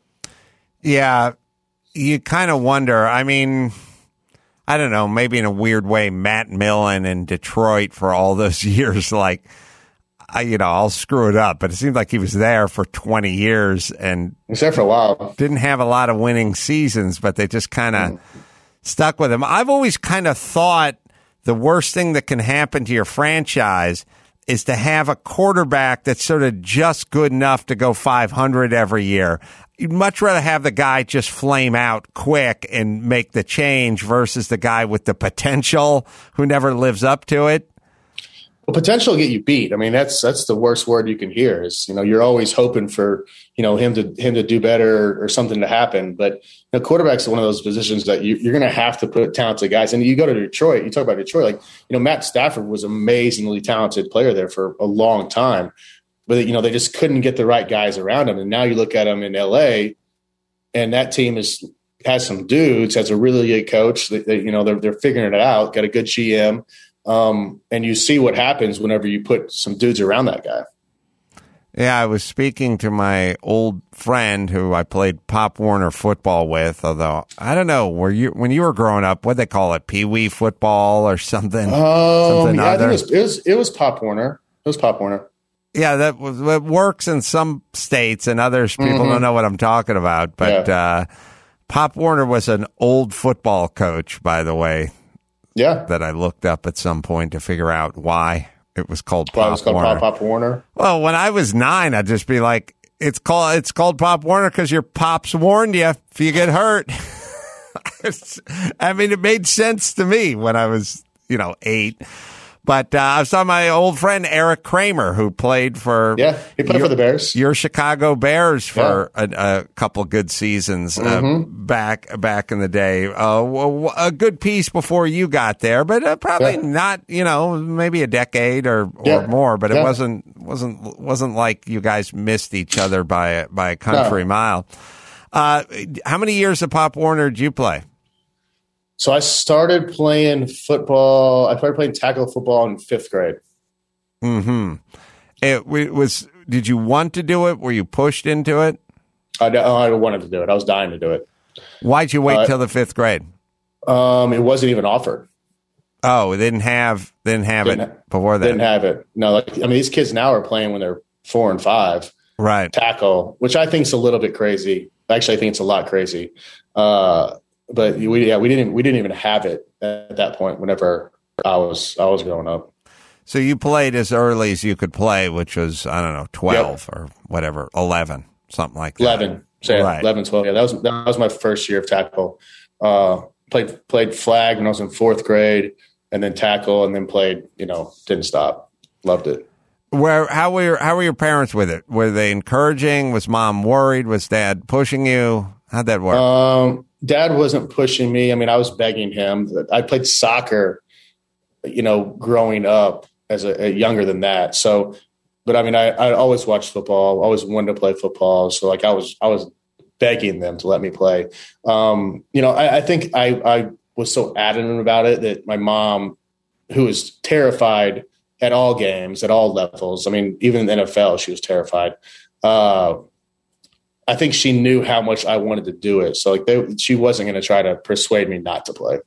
Yeah, you kind of wonder. I mean, I don't know. Maybe in a weird way, Matt Millen in Detroit for all those years, like, I, you know, I'll screw it up, but it seemed like he was there for twenty years and he was there for a while. Didn't have a lot of winning seasons, but they just kind of mm. stuck with him. I've always kind of thought the worst thing that can happen to your franchise is to have a quarterback that's sort of just good enough to go five hundred every year. You'd much rather have the guy just flame out quick and make the change versus the guy with the potential who never lives up to it. Well, potential will get you beat. I mean, that's that's the worst word you can hear is, you know, you're always hoping for, you know, him to him to do better or something to happen. But, you know, quarterback's one of those positions that you, you're going to have to put talented guys. And you go to Detroit, you talk about Detroit, like, you know, Matt Stafford was an amazingly talented player there for a long time. But, you know, they just couldn't get the right guys around him. And now you look at him in L A, and that team is has some dudes, has a really good coach. That, that, you know, they're they're figuring it out, got a good G M. Um, and you see what happens whenever you put some dudes around that guy. Yeah, I was speaking to my old friend who I played Pop Warner football with, although I don't know, were you when you were growing up, what they call it, Pee Wee football or something? Um, something yeah, other? I think it was, it was it was Pop Warner. It was Pop Warner. Yeah, that was, it works in some states and others. People mm-hmm. don't know what I'm talking about. But yeah. uh, Pop Warner was an old football coach, by the way. Yeah, that I looked up at some point to figure out why it was called why Pop it was called Warner. Pop, Pop Warner. Well, when I was nine, I'd just be like, "It's called it's called Pop Warner because your pops warned you if you get hurt." I mean, it made sense to me when I was, you know, eight. But uh, I was talking to my old friend Eric Kramer, who played for yeah, he played your, for the Bears, your Chicago Bears for yeah. a, a couple good seasons mm-hmm. uh, back back in the day. Uh, a good piece before you got there, but uh, probably yeah. not. You know, maybe a decade or, or yeah. more. But yeah. it wasn't wasn't wasn't like you guys missed each other by a, by a country no. mile. Uh, how many years of Pop Warner did you play? So I started playing football. I started playing tackle football in fifth grade. Hmm. It was. Did you want to do it? Were you pushed into it? I, I wanted to do it. I was dying to do it. Why'd you wait uh, till the fifth grade? Um, it wasn't even offered. Oh, they didn't have didn't have didn't it ha- before that. Didn't have it. No, like I mean, these kids now are playing when they're four and five. right tackle, which I think is a little bit crazy. Actually, I think it's a lot crazy. Uh, but we, yeah, we didn't, we didn't even have it at that point whenever I was, I was growing up. So you played as early as you could play, which was, I don't know, twelve Yep. or whatever, eleven, something like that. eleven. So yeah, Right. eleven, twelve. Yeah, that was, that was my first year of tackle. Uh, played, played flag when I was in fourth grade, and then tackle, and then played, you know, didn't stop. Loved it. Where how were your, how were your parents with it? Were they encouraging? Was mom worried? Was dad pushing you? How'd that work? Um, dad wasn't pushing me. I mean, I was begging him. I played soccer, you know, growing up as a, a younger than that. So, but I mean, I, I always watched football, always wanted to play football. So like I was, I was begging them to let me play. Um, you know, I, I think I, I was so adamant about it that my mom, who was terrified at all games, at all levels, I mean, even in the N F L, she was terrified. Uh, I think she knew how much I wanted to do it. So like they, she wasn't going to try to persuade me not to play.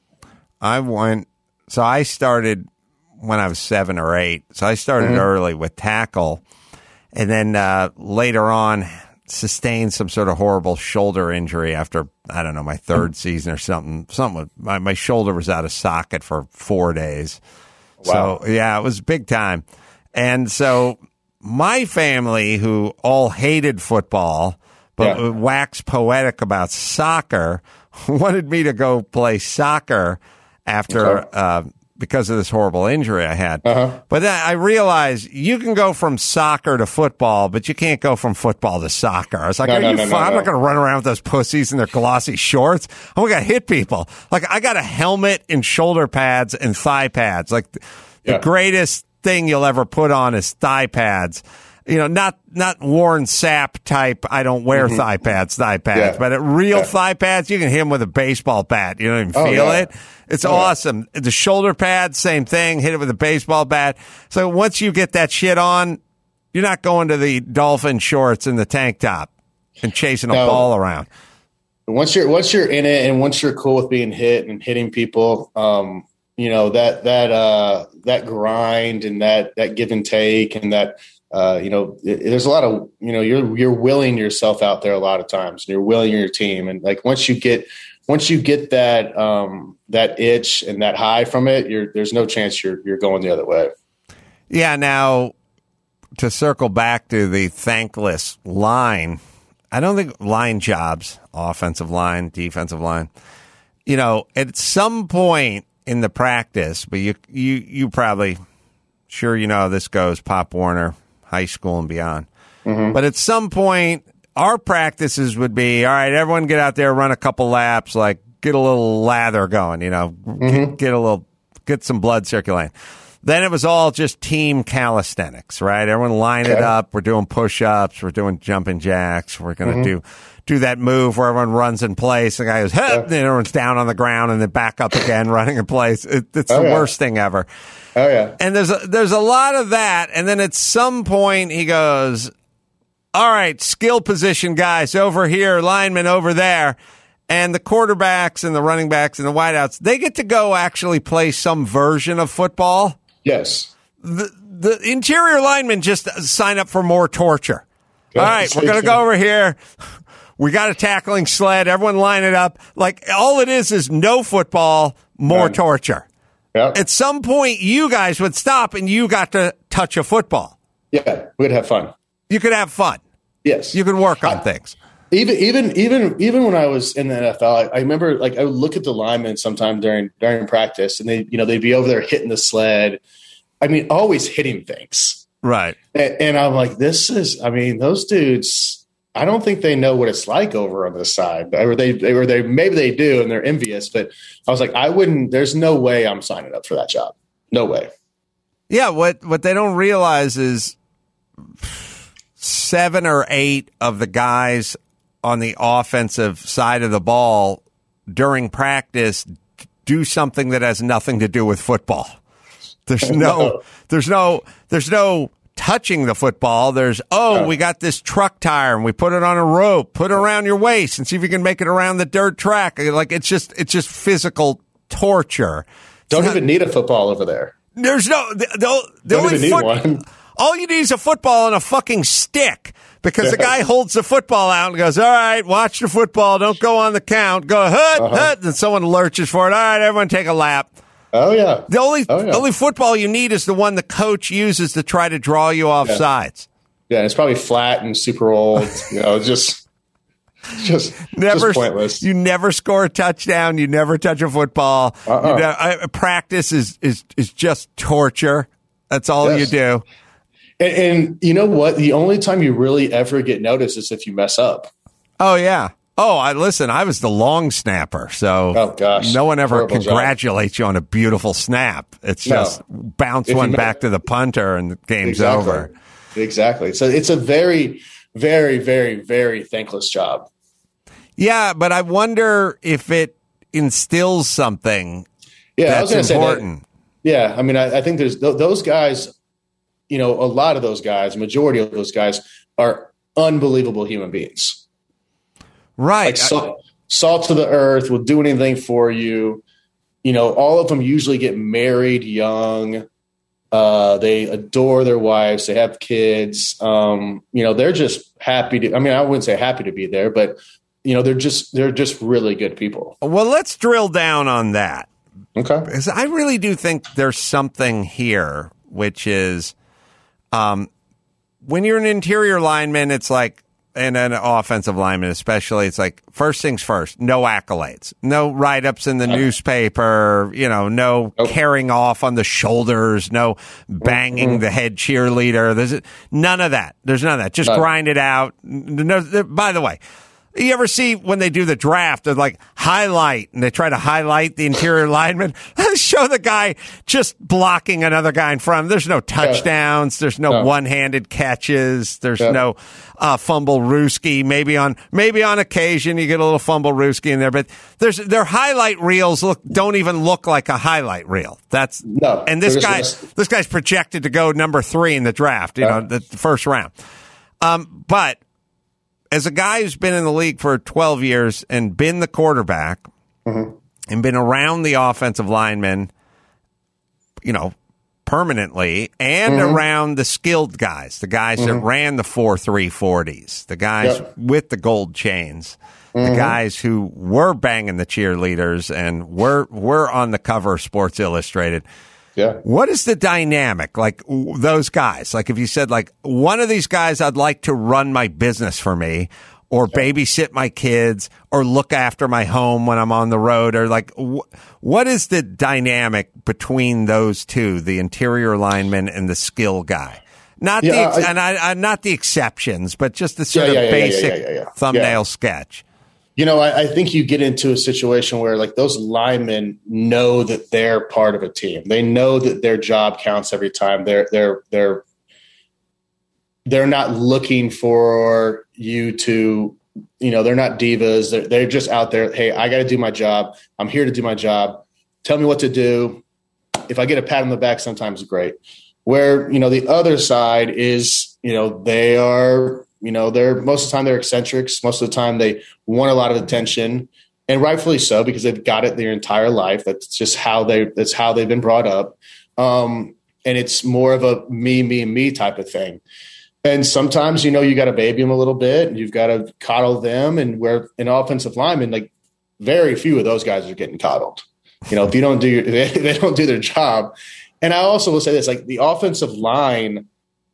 I went, so I started when I was seven or eight. So I started Mm-hmm. early with tackle, and then uh, later on sustained some sort of horrible shoulder injury after, I don't know, my third season or something. Something with, my, my shoulder was out of socket for four days. Wow. So, yeah, it was big time. And so my family, who all hated football, but Yeah. waxed poetic about soccer, wanted me to go play soccer after Okay. uh, because of this horrible injury I had. Uh-huh. But then I realized you can go from soccer to football, but you can't go from football to soccer. I was like, No, are no, you no, fu- no, I'm no. not going to run around with those pussies in their glossy shorts. I'm going to hit people. Like, I got a helmet and shoulder pads and thigh pads. Like, the Yeah. greatest thing you'll ever put on is thigh pads. You know, not not Warren Sapp type, I don't wear thigh pads, thigh pads, Mm-hmm. Yeah. but at real Yeah. thigh pads, you can hit them with a baseball bat. You don't even Oh, feel yeah. it. It's Oh, yeah. awesome. The shoulder pads, same thing. Hit it with a baseball bat. So once you get that shit on, you're not going to the dolphin shorts and the tank top and chasing a No. ball around. Once you're once you're in it, and once you're cool with being hit and hitting people, um, you know that that uh, that grind and that that give and take and that uh, you know it, there's a lot of you know you're you're willing yourself out there a lot of times, and you're willing your team, and like once you get once you get that um, that itch and that high from it, you're there's no chance you're you're going the other way. Yeah. Now, to circle back to the thankless line, I don't think line jobs, offensive line, defensive line, you know, at some point in the practice, but you, you, you probably, sure, you know how this goes, Pop Warner, high school and beyond. Mm-hmm. But at some point, our practices would be, all right, everyone get out there, run a couple laps, like get a little lather going, you know, Mm-hmm. get, get a little, get some blood circulating. Then it was all just team calisthenics, right? Everyone line it Okay. up. We're doing push-ups. We're doing jumping jacks. We're going to Mm-hmm. do do that move where everyone runs in place. The guy goes, huh, and everyone's down on the ground and then back up again, running in place. It, it's Oh, the yeah. worst thing ever. Oh yeah, And there's a, there's a lot of that. And then at some point he goes, all right, skill position guys over here, linemen over there. And the quarterbacks and the running backs and the wideouts, they get to go actually play some version of football. yes. The, the interior linemen just sign up for more torture. Yeah, All right, we're going to go over here. We got a tackling sled. Everyone line it up. Like, all it is is no football, more None. torture. Yeah, At some point, you guys would stop and you got to touch a football. yeah. We'd have fun. You could have fun. Yes, You could work on I- things. Even even even even when I was in the N F L, I, I remember like I would look at the linemen sometime during during practice, and they you know they'd be over there hitting the sled. I mean, always hitting things, Right. and, and I'm like, this is. I mean, those dudes. I don't think they know what it's like over on this side, or they or they maybe they do, and they're envious. But I was like, I wouldn't. There's no way I'm signing up for that job. No way. Yeah, what, what they don't realize is seven or eight of the guys on the offensive side of the ball during practice do something that has nothing to do with football. There's no, No. there's no, there's no touching the football. There's, oh, we got this truck tire and we put it on a rope, put it around your waist and see if you can make it around the dirt track. Like, it's just, it's just physical torture. Don't It's not- even need a football over there. There's no, the, the, the Don't only even need foot, one. All you need is a football and a fucking stick. Because the guy holds the football out and goes, all right, watch the football. Don't go on the count. Go, hut, uh-huh. hut. And someone lurches for it. All right, everyone take a lap. Oh, yeah. The only oh, yeah. only football you need is the one the coach uses to try to draw you off yeah. sides. Yeah, it's probably flat and super old. You know, just, just, never, just pointless. You never score a touchdown. You never touch a football. Uh-uh. You know, I, practice is, is, is just torture. That's all yes. you do. And, and you know what? The only time you really ever get noticed is if you mess up. Oh, yeah. Oh, I listen, I was the long snapper, so oh, gosh. no one ever Horrible congratulates job. you on a beautiful snap. It's just no. bounce if one back to the punter and the game's exactly. over. Exactly. So it's a very, very, very, very thankless job. Yeah, but I wonder if it instills something yeah, that's I was gonna important. Say that, yeah, I mean, I, I think there's th- those guys. You know, a lot of those guys, majority of those guys are unbelievable human beings. Right. Like salt, salt to the earth, will do anything for you. You know, all of them usually get married young. Uh, they adore their wives. They have kids. Um, you know, they're just happy to, I mean, I wouldn't say happy to be there, but, you know, they're just, they're just really good people. Well, let's drill down on that. Okay. Because I really do think there's something here, which is, Um, when you're an interior lineman, it's like, and an offensive lineman especially, it's like, first things first, no accolades, no write-ups in the okay. newspaper, you know, no nope. carrying off on the shoulders, no banging mm-hmm. the head cheerleader. There's none of that. There's none of that. Just no. grind it out. No, by the way, you ever see when they do the draft, they're like highlight, and they try to highlight the interior lineman? Show the guy just blocking another guy in front of him. There's no touchdowns. There's no, no. one-handed catches. There's yeah. no uh, fumble rooski. Maybe on maybe on occasion you get a little fumble rooski in there, but there's their highlight reels look don't even look like a highlight reel. That's no. And this guy just... this guy's projected to go number three in the draft. You yeah. know, the, the first round. Um, but as a guy who's been in the league for twelve years and been the quarterback mm-hmm. and been around the offensive linemen, you know, permanently, and mm-hmm. around the skilled guys, the guys mm-hmm. that ran the four three forties, the guys yep. with the gold chains, mm-hmm. the guys who were banging the cheerleaders and were were on the cover of Sports Illustrated. Yeah. What is the dynamic? Like those guys, like if you said like one of these guys, I'd like to run my business for me or yeah. babysit my kids or look after my home when I'm on the road, or like wh- what is the dynamic between those two, the interior lineman and the skill guy? Not yeah, the, ex- I, and I, I, not the exceptions, but just the sort yeah, of yeah, basic yeah, yeah, yeah, yeah. thumbnail yeah. sketch. You know, I, I think you get into a situation where like those linemen know that they're part of a team. They know that their job counts every time. They're they're they're they're not looking for you to, you know, they're not divas. They're they're just out there. Hey, I got to do my job. I'm here to do my job. Tell me what to do. If I get a pat on the back, sometimes great. Where, you know, the other side is, you know, they are. You know, they're most of the time they're eccentrics. Most of the time they want a lot of attention, and rightfully so, because they've got it their entire life. That's just how they, that's how they've been brought up. Um, and it's more of a me, me, me type of thing. And sometimes, you know, you got to baby them a little bit and you've got to coddle them. And where an offensive lineman, like very few of those guys are getting coddled. You know, if you don't do, they, they don't do their job. And I also will say this, like the offensive line,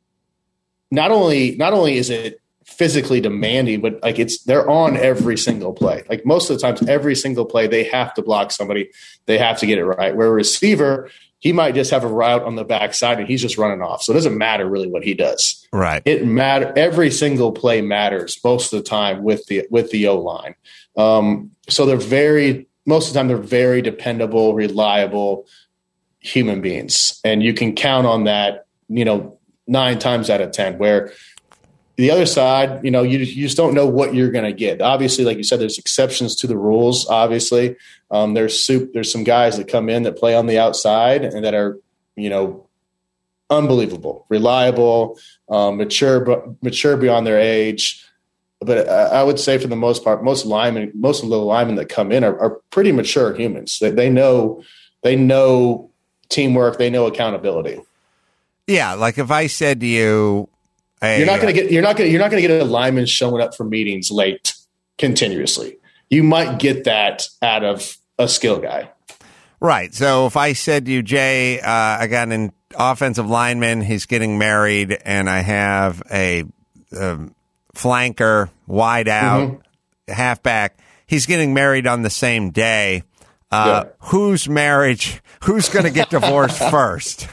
not only, not only is it physically demanding, but like it's, they're on every single play. Like most of the times, every single play, they have to block somebody. They have to get it right. Where a receiver, he might just have a route on the backside and he's just running off. So it doesn't matter really what he does. Right. It matter. Every single play matters most of the time with the, with the O line. Um, so they're very, most of the time they're very dependable, reliable human beings. And you can count on that, you know, nine times out of ten, where the other side, you know, you, you just don't know what you're going to get. Obviously, like you said, there's exceptions to the rules. Obviously, um, there's soup. There's some guys that come in that play on the outside and that are, you know, unbelievable, reliable, um, mature, mature beyond their age. But I would say, for the most part, most linemen, most of the linemen that come in are, are pretty mature humans. They, they know, they know teamwork. They know accountability. Yeah, like if I said to you, hey, you're not going to get you're not going you're not going to get a lineman showing up for meetings late continuously. You might get that out of a skill guy. Right. So if I said to you, Jay, uh, I got an offensive lineman, he's getting married, and I have a um, flanker, wide out, mm-hmm. halfback, he's getting married on the same day. Uh, yeah. Whose marriage, who's going to get divorced first?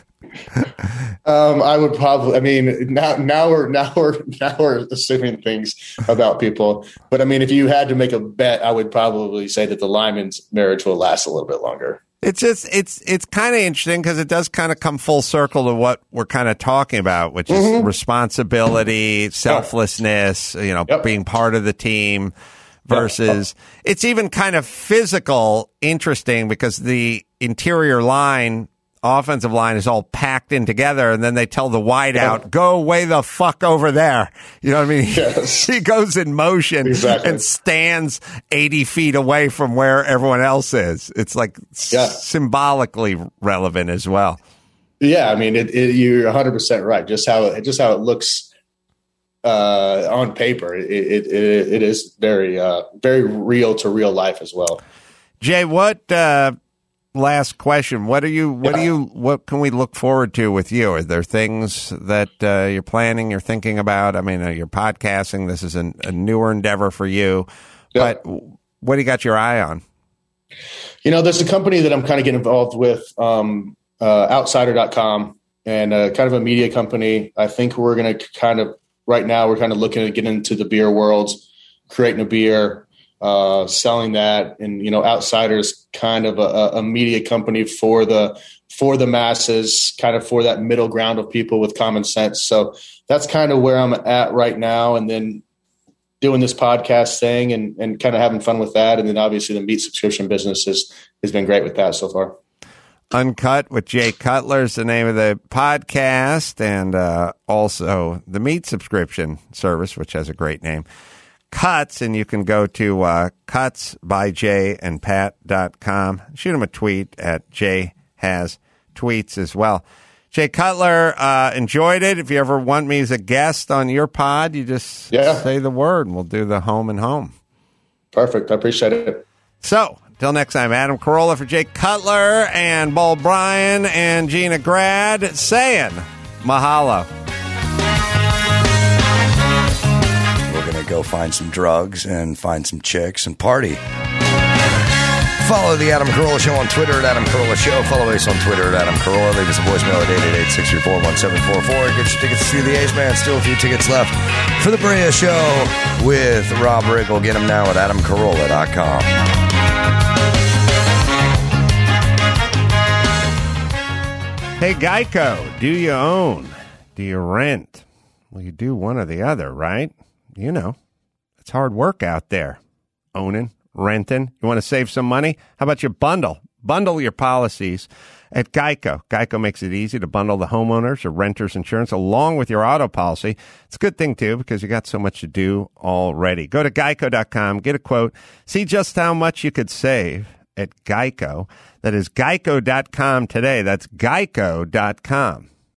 um, I would probably, I mean, now, now we're, now we're, now we're assuming things about people. But I mean, if you had to make a bet, I would probably say that the lineman's marriage will last a little bit longer. It's just, it's, it's kind of interesting because it does kind of come full circle to what we're kind of talking about, which is mm-hmm. responsibility, selflessness, you know, yep. being part of the team versus yep. it's even kind of physical interesting because the interior line, offensive line is all packed in together, and then they tell the wideout, yeah. go way the fuck over there. You know what I mean? Yes. He goes in motion exactly. and stands eighty feet away from where everyone else is. It's like yeah. s- symbolically relevant as well. Yeah, I mean, it, it, you're one hundred percent right. Just how it, just how it looks uh, on paper, it, it, it, it is very, uh, very real to real life as well. Jay, what? Uh, Last question. What are you, what do you, what can we look forward to with you? Are there things that uh, you're planning, you're thinking about? I mean, uh, you're podcasting. This is an, a newer endeavor for you, yeah. but what do you got your eye on? You know, there's a company that I'm kind of getting involved with, um, uh, outsider dot com, and uh, kind of a media company. I think we're going to kind of, right now, we're kind of looking to get into the beer world, creating a beer, uh, selling that, and, you know, Outsiders kind of a, a media company for the, for the masses, kind of for that middle ground of people with common sense. So that's kind of where I'm at right now. And then doing this podcast thing and, and kind of having fun with that. And then obviously the meat subscription business has, has been great with that so far. Uncut with Jay Cutler is the name of the podcast, and uh, also the meat subscription service, which has a great name. Cuts, and you can go to uh, cuts by jay and pat dot com. Shoot him a tweet at Jay Has Tweets as well. Jay Cutler, uh, enjoyed it. If you ever want me as a guest on your pod, you just yeah. say the word, and we'll do the home and home. Perfect. I appreciate it. So, until next time, Adam Carolla for Jay Cutler and Bull Bryan and Gina Grad saying mahalo. Go find some drugs and find some chicks and party. Follow the Adam Carolla Show on Twitter at Adam Carolla Show. Follow us on Twitter at Adam Carolla. Leave us a voicemail at eight eight eight, six three four, one seven four four. Get your tickets to see the Ace Man. Still a few tickets left for the Brea Show with Rob Riggle. Get them now at adam carolla dot com. Hey, Geico, do you own? Do you rent? Well, you do one or the other, right? You know, it's hard work out there. Owning, renting. You want to save some money? How about you bundle? Bundle your policies at Geico. Geico makes it easy to bundle the homeowners or renters insurance along with your auto policy. It's a good thing, too, because you got so much to do already. Go to geico dot com, get a quote, see just how much you could save at Geico. That is geico dot com today. That's geico dot com.